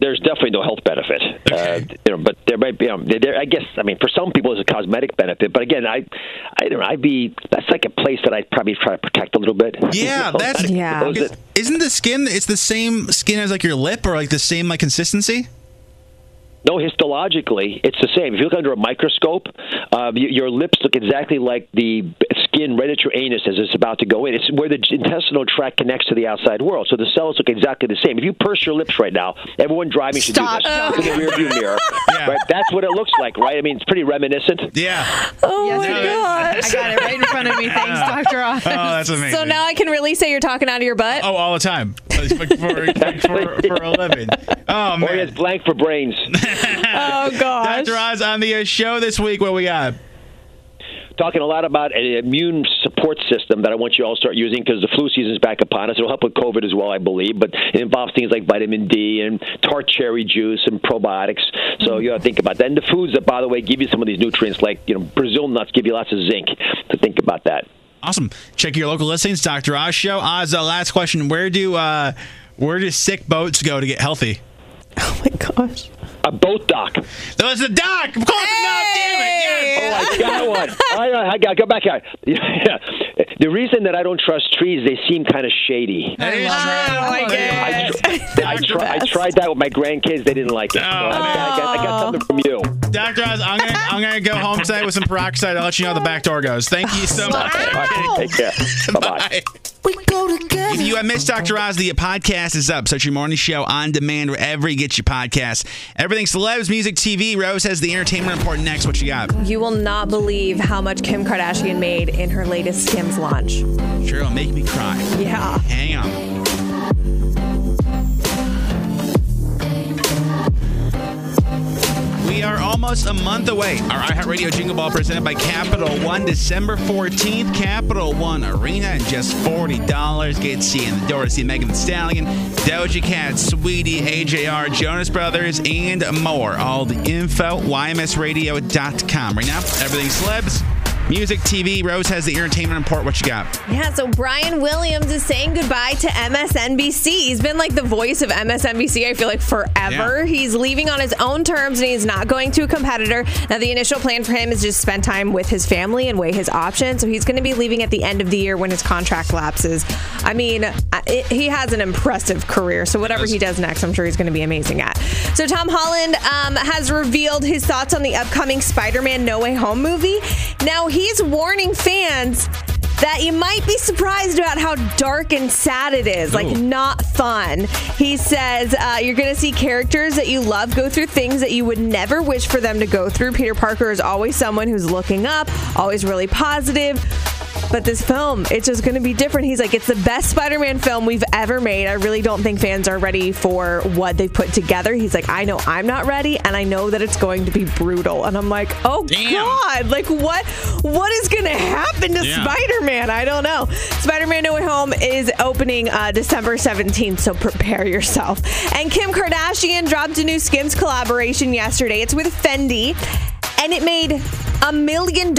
there's definitely no health benefit. Okay. But there might be. I guess. I mean, for some people, it's a cosmetic benefit. But again, I don't know. That's like a place that I'd probably try to protect a little bit. Yeah, Isn't the skin? It's the same skin as like your lip, or like the same like consistency. No, histologically, it's the same. If you look under a microscope, your lips look exactly like the skin right at your anus as it's about to go in. It's where the intestinal tract connects to the outside world. So the cells look exactly the same. If you purse your lips right now, everyone driving should do this. Look in the rearview mirror. Yeah. Right? That's what it looks like, right? I mean, it's pretty reminiscent. Yeah. Oh, my gosh. I got it right in front of me. Thanks, Dr. Oz. Oh, that's amazing. So now I can really say you're talking out of your butt? Oh, all the time. For a living. Oh, man. Or it's blank for brains. Oh, gosh. Dr. Oz, on the show this week, what we got? Talking a lot about an immune support system that I want you all to start using because the flu season is back upon us. It'll help with COVID as well, I believe, but it involves things like vitamin D and tart cherry juice and probiotics. So you got to think about that. And the foods that, by the way, give you some of these nutrients, like Brazil nuts, give you lots of zinc. So think about that. Awesome. Check your local listings. Dr. Oz Show. Oz, last question: Where do sick boats go to get healthy? Oh my gosh. A boat dock. That was the dock. Close enough. Damn it. Yes. Oh, I got one. I got go back here. Yeah. The reason that I don't trust trees, they seem kind of shady. I tried that with my grandkids. They didn't like it. So I got something from you. Dr. Oz, I'm gonna go home tonight with some peroxide. I'll let you know how the back door goes. Thank you so much. Okay, take care. Bye-bye. If you have missed Dr. Oz, the podcast is up. Search your morning show on demand wherever you get your podcasts. Everything celebs, music, TV. Rose has the entertainment report next. What you got? You will not believe how much Kim Kardashian made in her latest Skims launch. Sure, it'll make me cry. Yeah. Hang on. We are almost a month away. Our iHeartRadio Jingle Ball presented by Capital One, December 14th. Capital One Arena, and just $40 gets you in the door to see Megan Thee Stallion, Doja Cat, Sweetie, AJR, Jonas Brothers, and more. All the info, ymsradio.com. Right now, everything celebs. Music, TV. Rose has the entertainment report. What you got? Yeah, so Brian Williams is saying goodbye to MSNBC. He's been like the voice of MSNBC, I feel like, forever. Yeah. He's leaving on his own terms, and he's not going to a competitor. Now, the initial plan for him is just spend time with his family and weigh his options. So he's going to be leaving at the end of the year when his contract lapses. I mean, he has an impressive career, so whatever he does next, I'm sure he's going to be amazing at. So Tom Holland has revealed his thoughts on the upcoming Spider-Man No Way Home movie. Now, he's warning fans that you might be surprised about how dark and sad it is. Like, not fun. He says you're going to see characters that you love go through things that you would never wish for them to go through. Peter Parker is always someone who's looking up, always really positive. But this film, it's just going to be different. He's like, it's the best Spider-Man film we've ever made. I really don't think fans are ready for what they've put together. He's like, I know I'm not ready, and I know that it's going to be brutal. And I'm like, oh, God. Like, what is going to happen to Spider-Man? I don't know. Spider-Man No Way Home is opening December 17th, so prepare yourself. And Kim Kardashian dropped a new Skims collaboration yesterday. It's with Fendi, and it made $1 million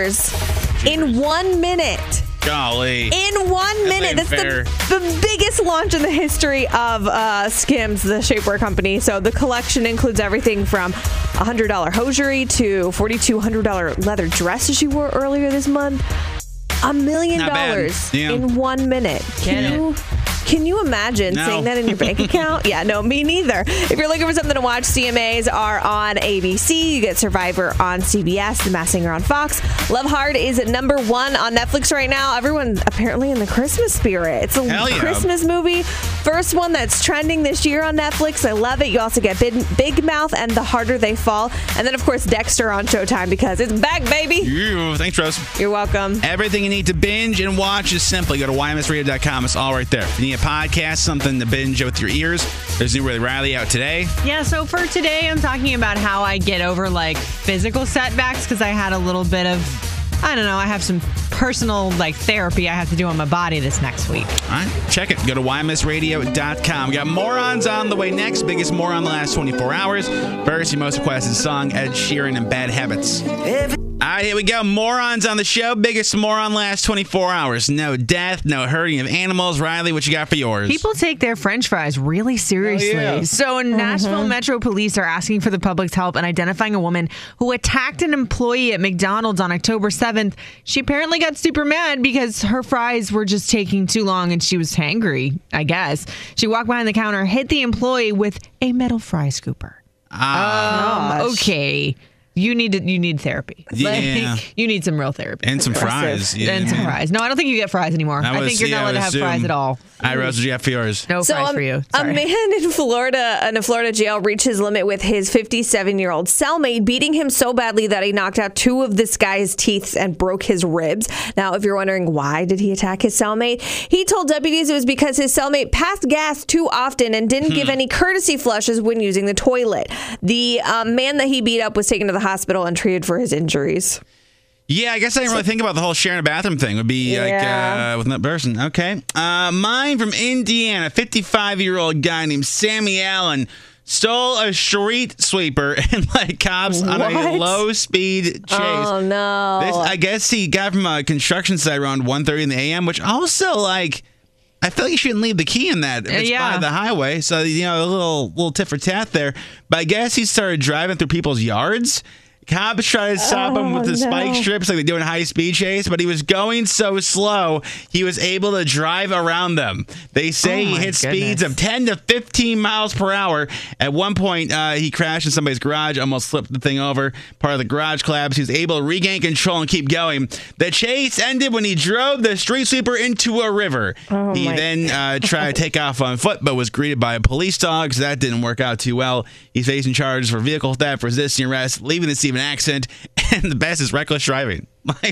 in 1 minute. Golly. In 1 minute. That's the biggest launch in the history of Skims, the shapewear company. So the collection includes everything from $100 hosiery to $4,200 leather dress that she wore earlier this month. $1 million in 1 minute. Can you imagine seeing that in your bank account? Yeah, no, me neither. If you're looking for something to watch, CMAs are on ABC. You get Survivor on CBS, The Masked Singer on Fox. Love Hard is at number 1 on Netflix right now. Everyone's apparently in the Christmas spirit. It's a Christmas movie. First one that's trending this year on Netflix. I love it. You also get Big Mouth and The Harder They Fall. And then, of course, Dexter on Showtime because it's back, baby. Thanks, Rose. You're welcome. Everything you need to binge and watch is simply go to ymsradio.com. It's all right there. If you need a podcast, something to binge with your ears, there's new Willie Riley out today. Yeah, so for today, I'm talking about how I get over like physical setbacks because I had a little bit of, I don't know, I have some personal like therapy I have to do on my body this next week. All right, check it. Go to ymsradio.com. We got Morons on the way next. Biggest moron the last 24 hours. First, your most requested song, Ed Sheeran and Bad Habits. All right, here we go. Morons on the show. Biggest moron last 24 hours. No death, no hurting of animals. Riley, what you got for yours? People take their French fries really seriously. yeah. So Nashville Metro Police are asking for the public's help in identifying a woman who attacked an employee at McDonald's on October 7th. She apparently got super mad because her fries were just taking too long and she was hangry, I guess. She walked behind the counter, hit the employee with a metal fry scooper. Okay. You need therapy. Yeah. Like, you need some real therapy. And some fries. Yeah. And some fries. No, I don't think you get fries anymore. I think you're not allowed to have fries at all. All right, Rose, what you got for yours? No fries for you. Sorry. A man in a Florida jail reached his limit with his 57-year-old cellmate, beating him so badly that he knocked out 2 of this guy's teeth and broke his ribs. Now, if you're wondering why did he attack his cellmate, he told deputies it was because his cellmate passed gas too often and didn't give any courtesy flushes when using the toilet. The man that he beat up was taken to the hospital and treated for his injuries. Yeah, I guess I didn't really think about the whole sharing a bathroom thing. Would be like with that person. Okay. Mine from Indiana, 55-year-old guy named Sammy Allen stole a street sweeper and led cops on a low-speed chase. Oh, no. I guess he got from a construction site around 1:30 in the a.m., which also, like, I feel like you shouldn't leave the key in that. It's by the highway. So, a little tit for tat there. But I guess he started driving through people's yards. Cops tried to stop him with the spike strips like they do in high-speed chase, but he was going so slow, he was able to drive around them. They say he hit speeds of 10 to 15 miles per hour. At one point, he crashed in somebody's garage, almost flipped the thing over. Part of the garage collapsed. He was able to regain control and keep going. The chase ended when he drove the street sweeper into a river. He then tried to take off on foot, but was greeted by a police dog, so that didn't work out too well. He's facing charges for vehicle theft, resisting arrest, leaving the scene of an accident, and the best is reckless driving.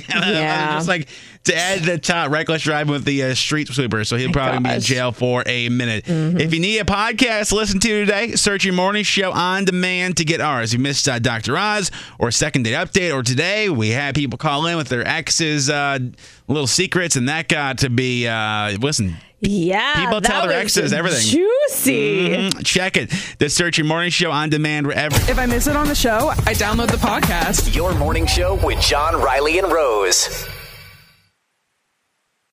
Just like to add to the top, reckless driving with the street sweeper. So he'll probably be in jail for a minute. If you need a podcast to listen to today, search your morning show on demand to get ours. If you missed Dr. Oz or Second Date Update, or today we had people call in with their exes' little secrets, and that got to be listen. Yeah, people tell their exes everything. Juicy. Check it. The Search Your Morning Show on demand wherever. If I miss it on the show, I download the podcast. Your morning show with John, Riley, and Rose.